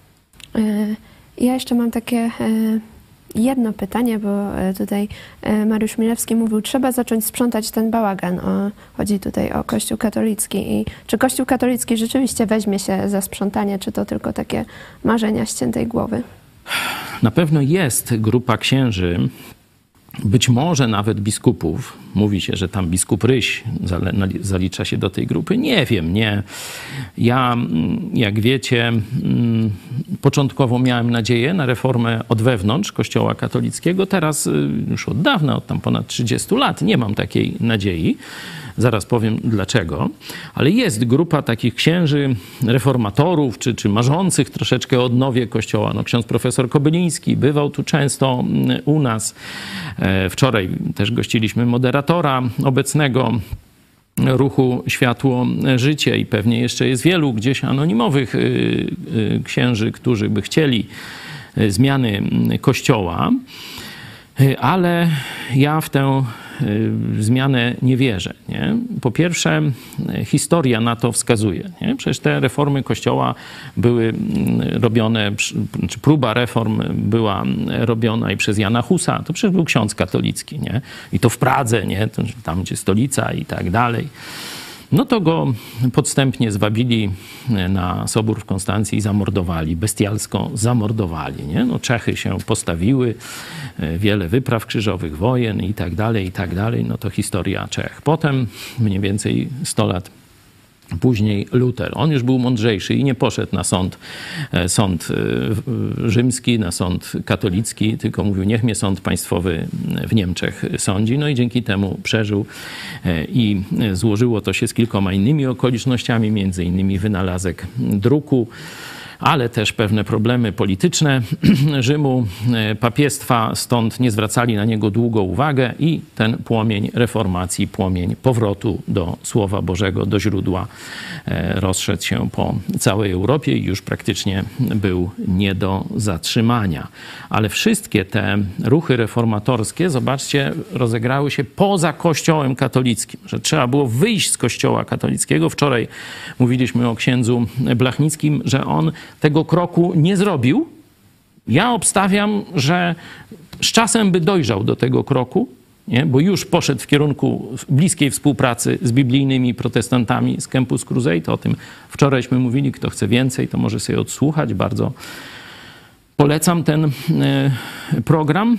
Ja jeszcze mam takie jedno pytanie, bo tutaj Mariusz Milewski mówił, trzeba zacząć sprzątać ten bałagan. O, chodzi tutaj o Kościół katolicki. I czy Kościół katolicki rzeczywiście weźmie się za sprzątanie, czy to tylko takie marzenia ściętej głowy? Na pewno jest grupa księży, być może nawet biskupów. Mówi się, że tam biskup Ryś zalicza się do tej grupy. Nie wiem, nie. Ja, jak wiecie, początkowo miałem nadzieję na reformę od wewnątrz Kościoła katolickiego. Teraz już od dawna, od tam ponad trzydziestu lat, nie mam takiej nadziei. Zaraz powiem dlaczego. Ale jest grupa takich księży reformatorów, czy, czy marzących troszeczkę o odnowie Kościoła. No, ksiądz profesor Kobyliński bywał tu często u nas. Wczoraj też gościliśmy moderatora obecnego ruchu Światło Życie i pewnie jeszcze jest wielu gdzieś anonimowych księży, którzy by chcieli zmiany Kościoła, ale ja w tę zmianę nie wierzę. Nie? Po pierwsze, historia na to wskazuje. Nie? Przecież te reformy Kościoła były robione, czy próba reform była robiona i przez Jana Husa. To przecież był ksiądz katolicki. Nie? I to w Pradze, nie? To, tam gdzie stolica i tak dalej. No to go podstępnie zwabili na Sobór w Konstancji i zamordowali, bestialsko zamordowali. Nie? No Czechy się postawiły, wiele wypraw krzyżowych, wojen i tak dalej, i tak dalej. No to historia Czech. Potem mniej więcej sto lat później Luter. On już był mądrzejszy i nie poszedł na sąd, sąd rzymski, na sąd katolicki, tylko mówił, niech mnie sąd państwowy w Niemczech sądzi. No i dzięki temu przeżył i złożyło to się z kilkoma innymi okolicznościami, między innymi wynalazek druku, ale też pewne problemy polityczne Rzymu, papiestwa, stąd nie zwracali na niego długo uwagę i ten płomień reformacji, płomień powrotu do Słowa Bożego, do źródła rozszedł się po całej Europie i już praktycznie był nie do zatrzymania. Ale wszystkie te ruchy reformatorskie, zobaczcie, rozegrały się poza Kościołem katolickim, że trzeba było wyjść z Kościoła katolickiego. Wczoraj mówiliśmy o księdzu Blachnickim, że on tego kroku nie zrobił. Ja obstawiam, że z czasem by dojrzał do tego kroku, nie? Bo już poszedł w kierunku bliskiej współpracy z biblijnymi protestantami z Campus Crusade. O tym wczorajśmy mówili. Kto chce więcej, to może sobie odsłuchać. Bardzo polecam ten program.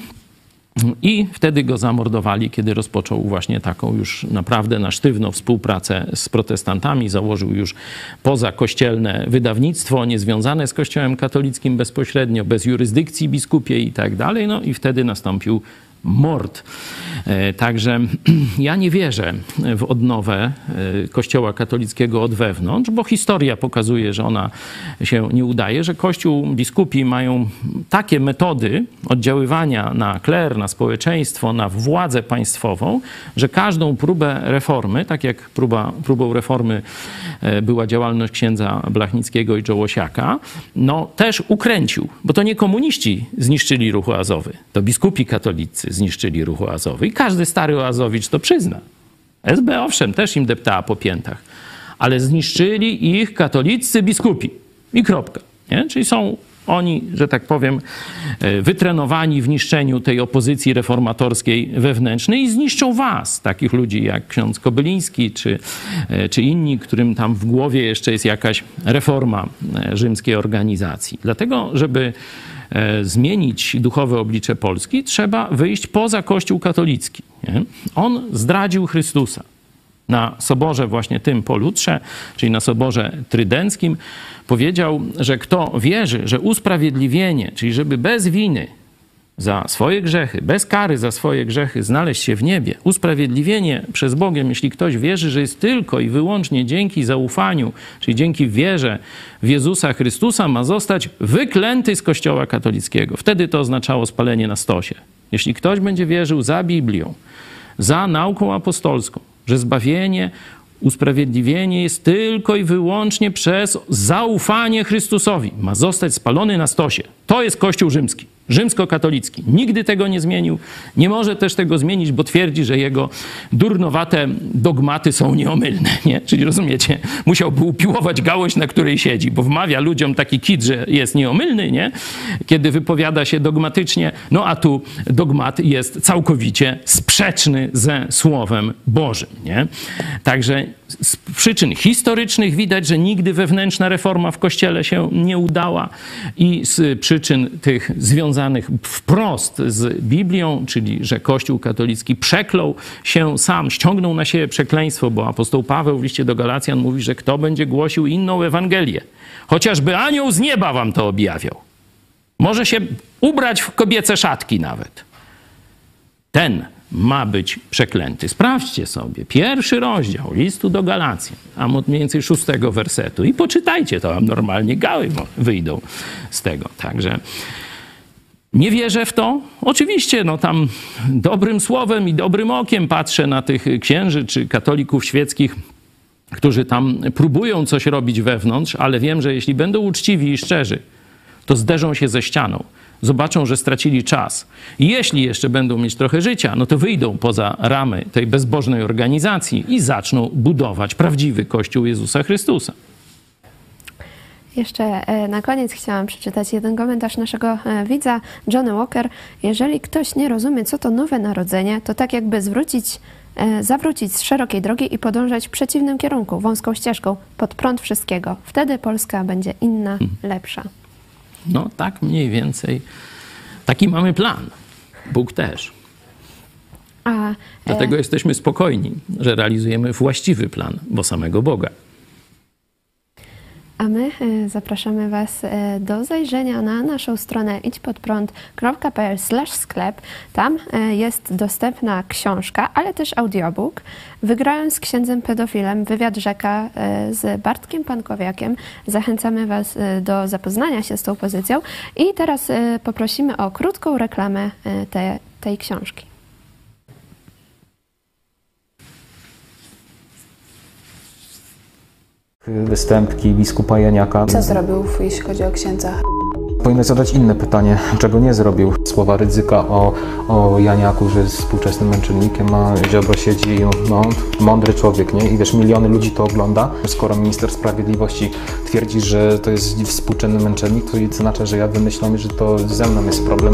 I wtedy go zamordowali, kiedy rozpoczął właśnie taką już naprawdę na sztywno współpracę z protestantami. Założył już pozakościelne wydawnictwo, niezwiązane z Kościołem katolickim bezpośrednio, bez jurysdykcji biskupiej i tak dalej. No i wtedy nastąpił mord. Także ja nie wierzę w odnowę Kościoła katolickiego od wewnątrz, bo historia pokazuje, że ona się nie udaje, że Kościół, biskupi mają takie metody oddziaływania na kler, na społeczeństwo, na władzę państwową, że każdą próbę reformy, tak jak próba, próbą reformy była działalność księdza Blachnickiego i Jołosiaka, no też ukręcił, bo to nie komuniści zniszczyli ruch oazowy, to biskupi katolicy zniszczyli ruch oazowy i każdy stary oazowicz to przyzna. S B owszem, też im deptała po piętach, ale zniszczyli ich katoliccy biskupi i kropka. Nie? Czyli są oni, że tak powiem, wytrenowani w niszczeniu tej opozycji reformatorskiej wewnętrznej i zniszczą was, takich ludzi jak ksiądz Kobyliński czy, czy inni, którym tam w głowie jeszcze jest jakaś reforma rzymskiej organizacji. Dlatego, żeby zmienić duchowe oblicze Polski, trzeba wyjść poza Kościół katolicki. Nie? On zdradził Chrystusa. Na soborze właśnie tym po Lutrze, czyli na soborze trydenckim, powiedział, że kto wierzy, że usprawiedliwienie, czyli żeby bez winy za swoje grzechy, bez kary za swoje grzechy znaleźć się w niebie, usprawiedliwienie przez Bogiem, jeśli ktoś wierzy, że jest tylko i wyłącznie dzięki zaufaniu, czyli dzięki wierze w Jezusa Chrystusa, ma zostać wyklęty z Kościoła katolickiego. Wtedy to oznaczało spalenie na stosie. Jeśli ktoś będzie wierzył za Biblią, za nauką apostolską, że zbawienie, usprawiedliwienie jest tylko i wyłącznie przez zaufanie Chrystusowi, ma zostać spalony na stosie. To jest Kościół rzymski, rzymskokatolicki. Nigdy tego nie zmienił, nie może też tego zmienić, bo twierdzi, że jego durnowate dogmaty są nieomylne. Nie? Czyli rozumiecie, musiałby upiłować gałąź, na której siedzi, bo wmawia ludziom taki kit, że jest nieomylny, nie? Kiedy wypowiada się dogmatycznie, no a tu dogmat jest całkowicie sprzeczny ze Słowem Bożym. Nie? Także z przyczyn historycznych widać, że nigdy wewnętrzna reforma w Kościele się nie udała i z przyczyn tych związanych wprost z Biblią, czyli że Kościół katolicki przeklął się sam, ściągnął na siebie przekleństwo, bo apostoł Paweł w liście do Galacjan mówi, że kto będzie głosił inną Ewangelię, chociażby anioł z nieba wam to objawiał. Może się ubrać w kobiece szatki nawet. Ten ma być przeklęty. Sprawdźcie sobie. Pierwszy rozdział listu do Galacjan, a mniej więcej szóstego wersetu i poczytajcie to, a normalnie gały wyjdą z tego. Także nie wierzę w to. Oczywiście, no tam dobrym słowem i dobrym okiem patrzę na tych księży czy katolików świeckich, którzy tam próbują coś robić wewnątrz, ale wiem, że jeśli będą uczciwi i szczerzy, to zderzą się ze ścianą. Zobaczą, że stracili czas. I jeśli jeszcze będą mieć trochę życia, no to wyjdą poza ramy tej bezbożnej organizacji i zaczną budować prawdziwy Kościół Jezusa Chrystusa. Jeszcze na koniec chciałam przeczytać jeden komentarz naszego widza, Johnny Walker. Jeżeli ktoś nie rozumie, co to nowe narodzenie, to tak jakby zwrócić, zawrócić z szerokiej drogi i podążać w przeciwnym kierunku, wąską ścieżką, pod prąd wszystkiego. Wtedy Polska będzie inna, lepsza. No tak mniej więcej. Taki mamy plan. Bóg też. A, Dlatego e... jesteśmy spokojni, że realizujemy właściwy plan, bo samego Boga. A my zapraszamy Was do zajrzenia na naszą stronę idźpodprąd kropka p l slash sklep. Tam jest dostępna książka, ale też audiobook. Wygrałem z księdzem pedofilem wywiad rzeka z Bartkiem Pankowiakiem. Zachęcamy Was do zapoznania się z tą pozycją. I teraz poprosimy o krótką reklamę te, tej książki. Występki biskupa Janiaka. Co zrobił, jeśli chodzi o księdza? Powinno zadać inne pytanie, czego nie zrobił. Słowa Rydzyka o, o Janiaku, że jest współczesnym męczennikiem, a Ziobro siedzi, no, mądry człowiek, nie? I wiesz, miliony ludzi to ogląda. Skoro minister sprawiedliwości twierdzi, że to jest współczesny męczennik, to znaczy, że ja wymyślam, że to ze mną jest problem.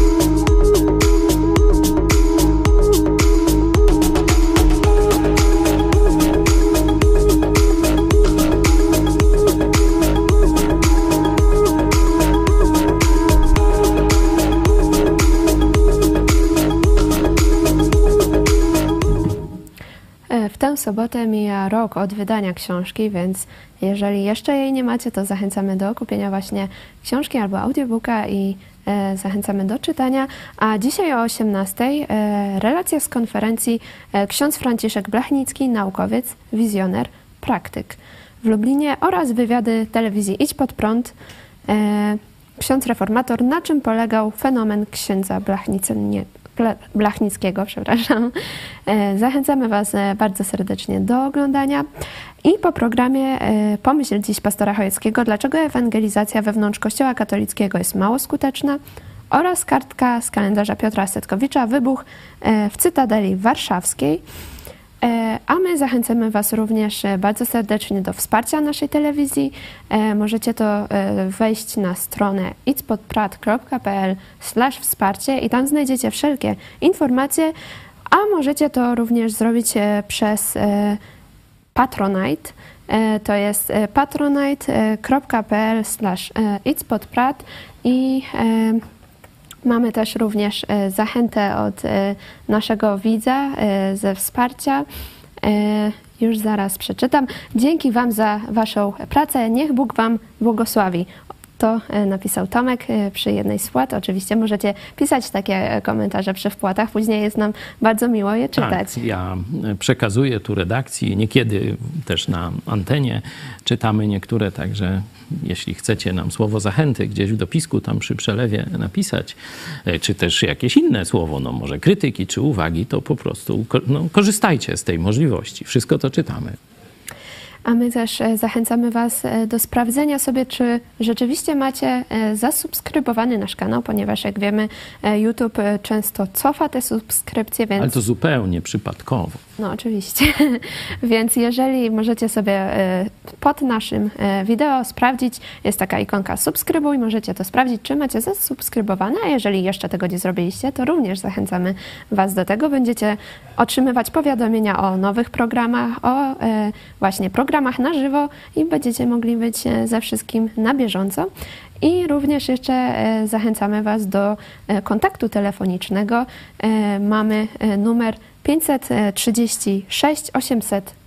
W tę sobotę mija rok od wydania książki, więc jeżeli jeszcze jej nie macie, to zachęcamy do kupienia właśnie książki albo audiobooka i e, zachęcamy do czytania. A dzisiaj o osiemnastej e, relacja z konferencji e, ksiądz Franciszek Blachnicki, naukowiec, wizjoner, praktyk w Lublinie oraz wywiady telewizji Idź Pod Prąd. E, ksiądz reformator, na czym polegał fenomen księdza Blachnicy, nie, Blachnickiego, przepraszam. Zachęcamy Was bardzo serdecznie do oglądania. I po programie Pomyśl dziś pastora Chojeckiego, dlaczego ewangelizacja wewnątrz Kościoła katolickiego jest mało skuteczna, oraz kartka z kalendarza Piotra Setkowicza, wybuch w Cytadeli Warszawskiej. A my zachęcamy Was również bardzo serdecznie do wsparcia naszej telewizji. Możecie to wejść na stronę idźpodprad kropka p l slash wsparcie i tam znajdziecie wszelkie informacje, a możecie to również zrobić przez Patronite. To jest patronite kropka p l slash idźpodprad i mamy też również zachętę od naszego widza ze wsparcia. Już zaraz przeczytam. Dzięki Wam za Waszą pracę. Niech Bóg Wam błogosławi. To napisał Tomek przy jednej z wpłat. Oczywiście możecie pisać takie komentarze przy wpłatach. Później jest nam bardzo miło je czytać. Tak, ja przekazuję tu redakcji. Niekiedy też na antenie czytamy niektóre, także jeśli chcecie nam słowo zachęty gdzieś w dopisku tam przy przelewie napisać, czy też jakieś inne słowo, no może krytyki czy uwagi, to po prostu no, korzystajcie z tej możliwości. Wszystko to czytamy. A my też zachęcamy Was do sprawdzenia sobie, czy rzeczywiście macie zasubskrybowany nasz kanał, ponieważ jak wiemy, YouTube często cofa te subskrypcje, więc... Ale to zupełnie przypadkowo. No oczywiście. Więc jeżeli możecie sobie pod naszym wideo sprawdzić, jest taka ikonka subskrybuj, możecie to sprawdzić, czy macie zasubskrybowane, a jeżeli jeszcze tego nie zrobiliście, to również zachęcamy Was do tego. Będziecie otrzymywać powiadomienia o nowych programach, o właśnie programach na żywo i będziecie mogli być ze wszystkim na bieżąco. I również jeszcze zachęcamy Was do kontaktu telefonicznego. Mamy numer pięćset trzydzieści sześć osiemset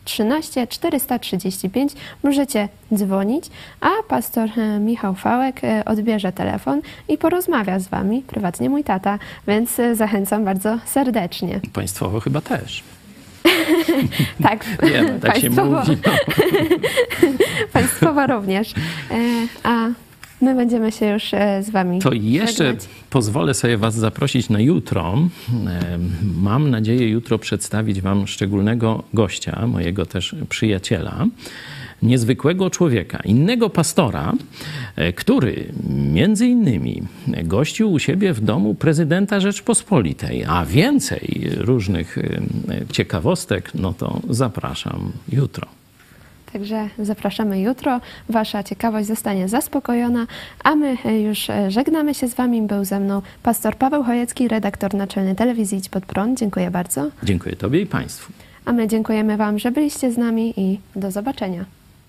trzynaście czterysta trzydzieści pięć. Możecie dzwonić, a pastor Michał Fałek odbierze telefon i porozmawia z wami, prywatnie mój tata, więc zachęcam bardzo serdecznie. Państwowo chyba też. Tak, Wiemy, tak się mówi. No. Państwowo również. A my będziemy się już z wami To jeszcze żegnać. Pozwolę sobie was zaprosić na jutro. Mam nadzieję jutro przedstawić wam szczególnego gościa, mojego też przyjaciela, niezwykłego człowieka, innego pastora, który między innymi gościł u siebie w domu prezydenta Rzeczpospolitej, a więcej różnych ciekawostek, no to zapraszam jutro. Także zapraszamy jutro. Wasza ciekawość zostanie zaspokojona, a my już żegnamy się z wami. Był ze mną pastor Paweł Chojecki, redaktor naczelny telewizji Idź Pod Prąd. Dziękuję bardzo. Dziękuję tobie i państwu. A my dziękujemy wam, że byliście z nami i do zobaczenia.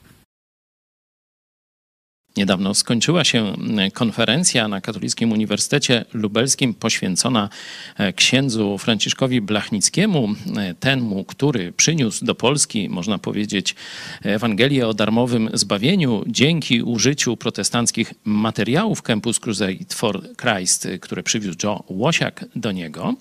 Niedawno skończyła się konferencja na Katolickim Uniwersytecie Lubelskim poświęcona księdzu Franciszkowi Blachnickiemu, temu, który przyniósł do Polski, można powiedzieć, Ewangelię o darmowym zbawieniu dzięki użyciu protestanckich materiałów Campus Crusade for Christ, które przywiózł Joe Łosiak do niego.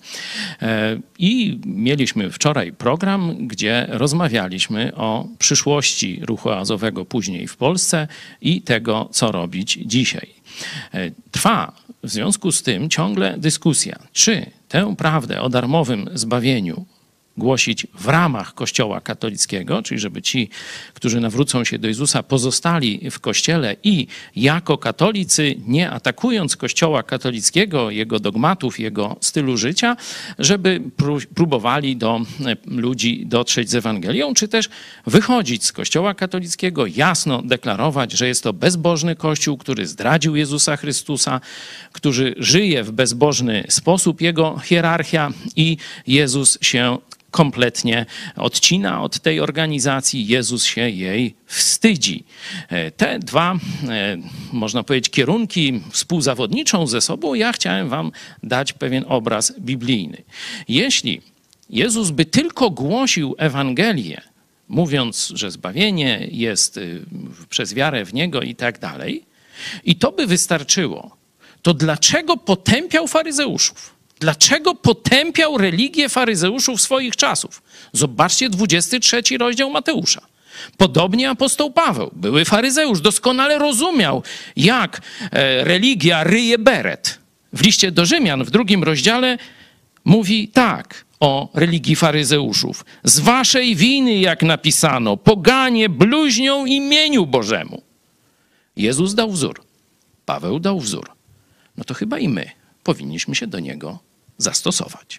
I mieliśmy wczoraj program, gdzie rozmawialiśmy o przyszłości ruchu oazowego później w Polsce i tego, co robić dzisiaj. Trwa w związku z tym ciągle dyskusja, czy tę prawdę o darmowym zbawieniu głosić w ramach Kościoła katolickiego, czyli żeby ci, którzy nawrócą się do Jezusa, pozostali w Kościele i jako katolicy, nie atakując Kościoła katolickiego, jego dogmatów, jego stylu życia, żeby próbowali do ludzi dotrzeć z Ewangelią, czy też wychodzić z Kościoła katolickiego, jasno deklarować, że jest to bezbożny Kościół, który zdradził Jezusa Chrystusa, który żyje w bezbożny sposób, jego hierarchia, i Jezus się kompletnie odcina od tej organizacji, Jezus się jej wstydzi. Te dwa, można powiedzieć, kierunki współzawodniczą ze sobą, ja chciałem wam dać pewien obraz biblijny. Jeśli Jezus by tylko głosił Ewangelię, mówiąc, że zbawienie jest przez wiarę w Niego i tak dalej, i to by wystarczyło, to dlaczego potępiał faryzeuszów? Dlaczego potępiał religię faryzeuszów swoich czasów? Zobaczcie dwudziesty trzeci rozdział Mateusza. Podobnie apostoł Paweł, były faryzeusz, doskonale rozumiał, jak religia ryje beret. W liście do Rzymian w drugim rozdziale mówi tak o religii faryzeuszów. Z waszej winy, jak napisano, poganie bluźnią imieniu Bożemu. Jezus dał wzór, Paweł dał wzór. No to chyba i my powinniśmy się do niego zastosować.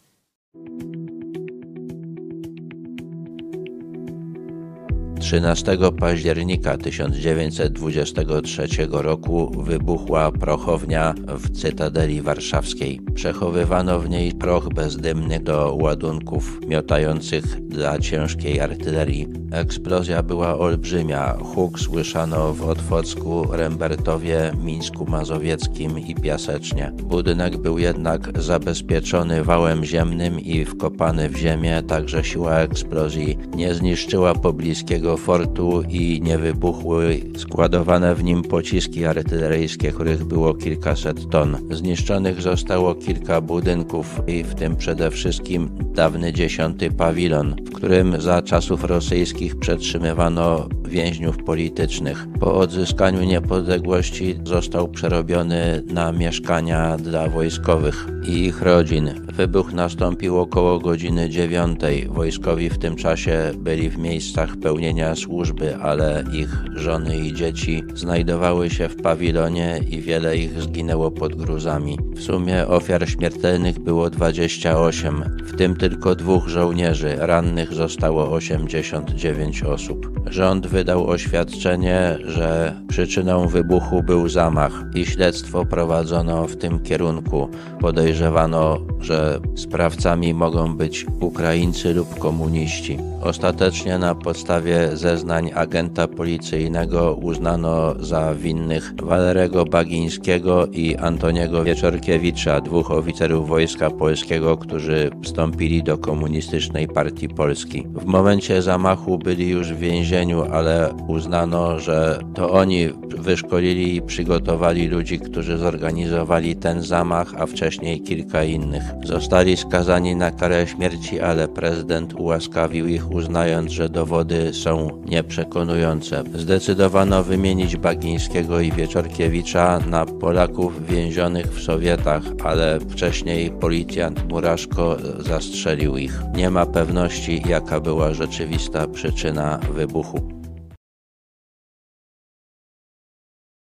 trzynastego października tysiąc dziewięćset dwudziestego trzeciego roku wybuchła prochownia w Cytadeli Warszawskiej. Przechowywano w niej proch bezdymny do ładunków miotających dla ciężkiej artylerii. Eksplozja była olbrzymia. Huk słyszano w Otwocku, Rembertowie, Mińsku Mazowieckim i Piasecznie. Budynek był jednak zabezpieczony wałem ziemnym i wkopany w ziemię, także siła eksplozji nie zniszczyła pobliskiego fortu i nie wybuchły składowane w nim pociski artyleryjskie, których było kilkaset ton. Zniszczonych zostało kilka budynków i w tym przede wszystkim dawny dziesiąty pawilon, w którym za czasów rosyjskich przetrzymywano więźniów politycznych. Po odzyskaniu niepodległości został przerobiony na mieszkania dla wojskowych i ich rodzin. Wybuch nastąpił około godziny dziewiątej. Wojskowi w tym czasie byli w miejscach pełnienia służby, ale ich żony i dzieci znajdowały się w pawilonie i wiele ich zginęło pod gruzami. W sumie ofiar śmiertelnych było dwadzieścia osiem, w tym tylko dwóch żołnierzy. Rannych zostało osiemdziesiąt dziewięć osób. Rząd wydał oświadczenie, że przyczyną wybuchu był zamach i śledztwo prowadzono w tym kierunku. Podejrzewano, że sprawcami mogą być Ukraińcy lub komuniści. Ostatecznie na podstawie zeznań agenta policyjnego uznano za winnych Walerego Bagińskiego i Antoniego Wieczorkiewicza, dwóch oficerów Wojska Polskiego, którzy wstąpili do Komunistycznej Partii Polski. W momencie zamachu byli już w więzieniu, ale uznano, że to oni wyszkolili i przygotowali ludzi, którzy zorganizowali ten zamach, a wcześniej kilka innych. Zostali skazani na karę śmierci, ale prezydent ułaskawił ich, uznając, że dowody są nieprzekonujące. Zdecydowano wymienić Bagińskiego i Wieczorkiewicza na Polaków więzionych w Sowietach, ale wcześniej policjant Muraszko zastrzelił ich. Nie ma pewności, jaka była rzeczywista przyczyna wybuchu.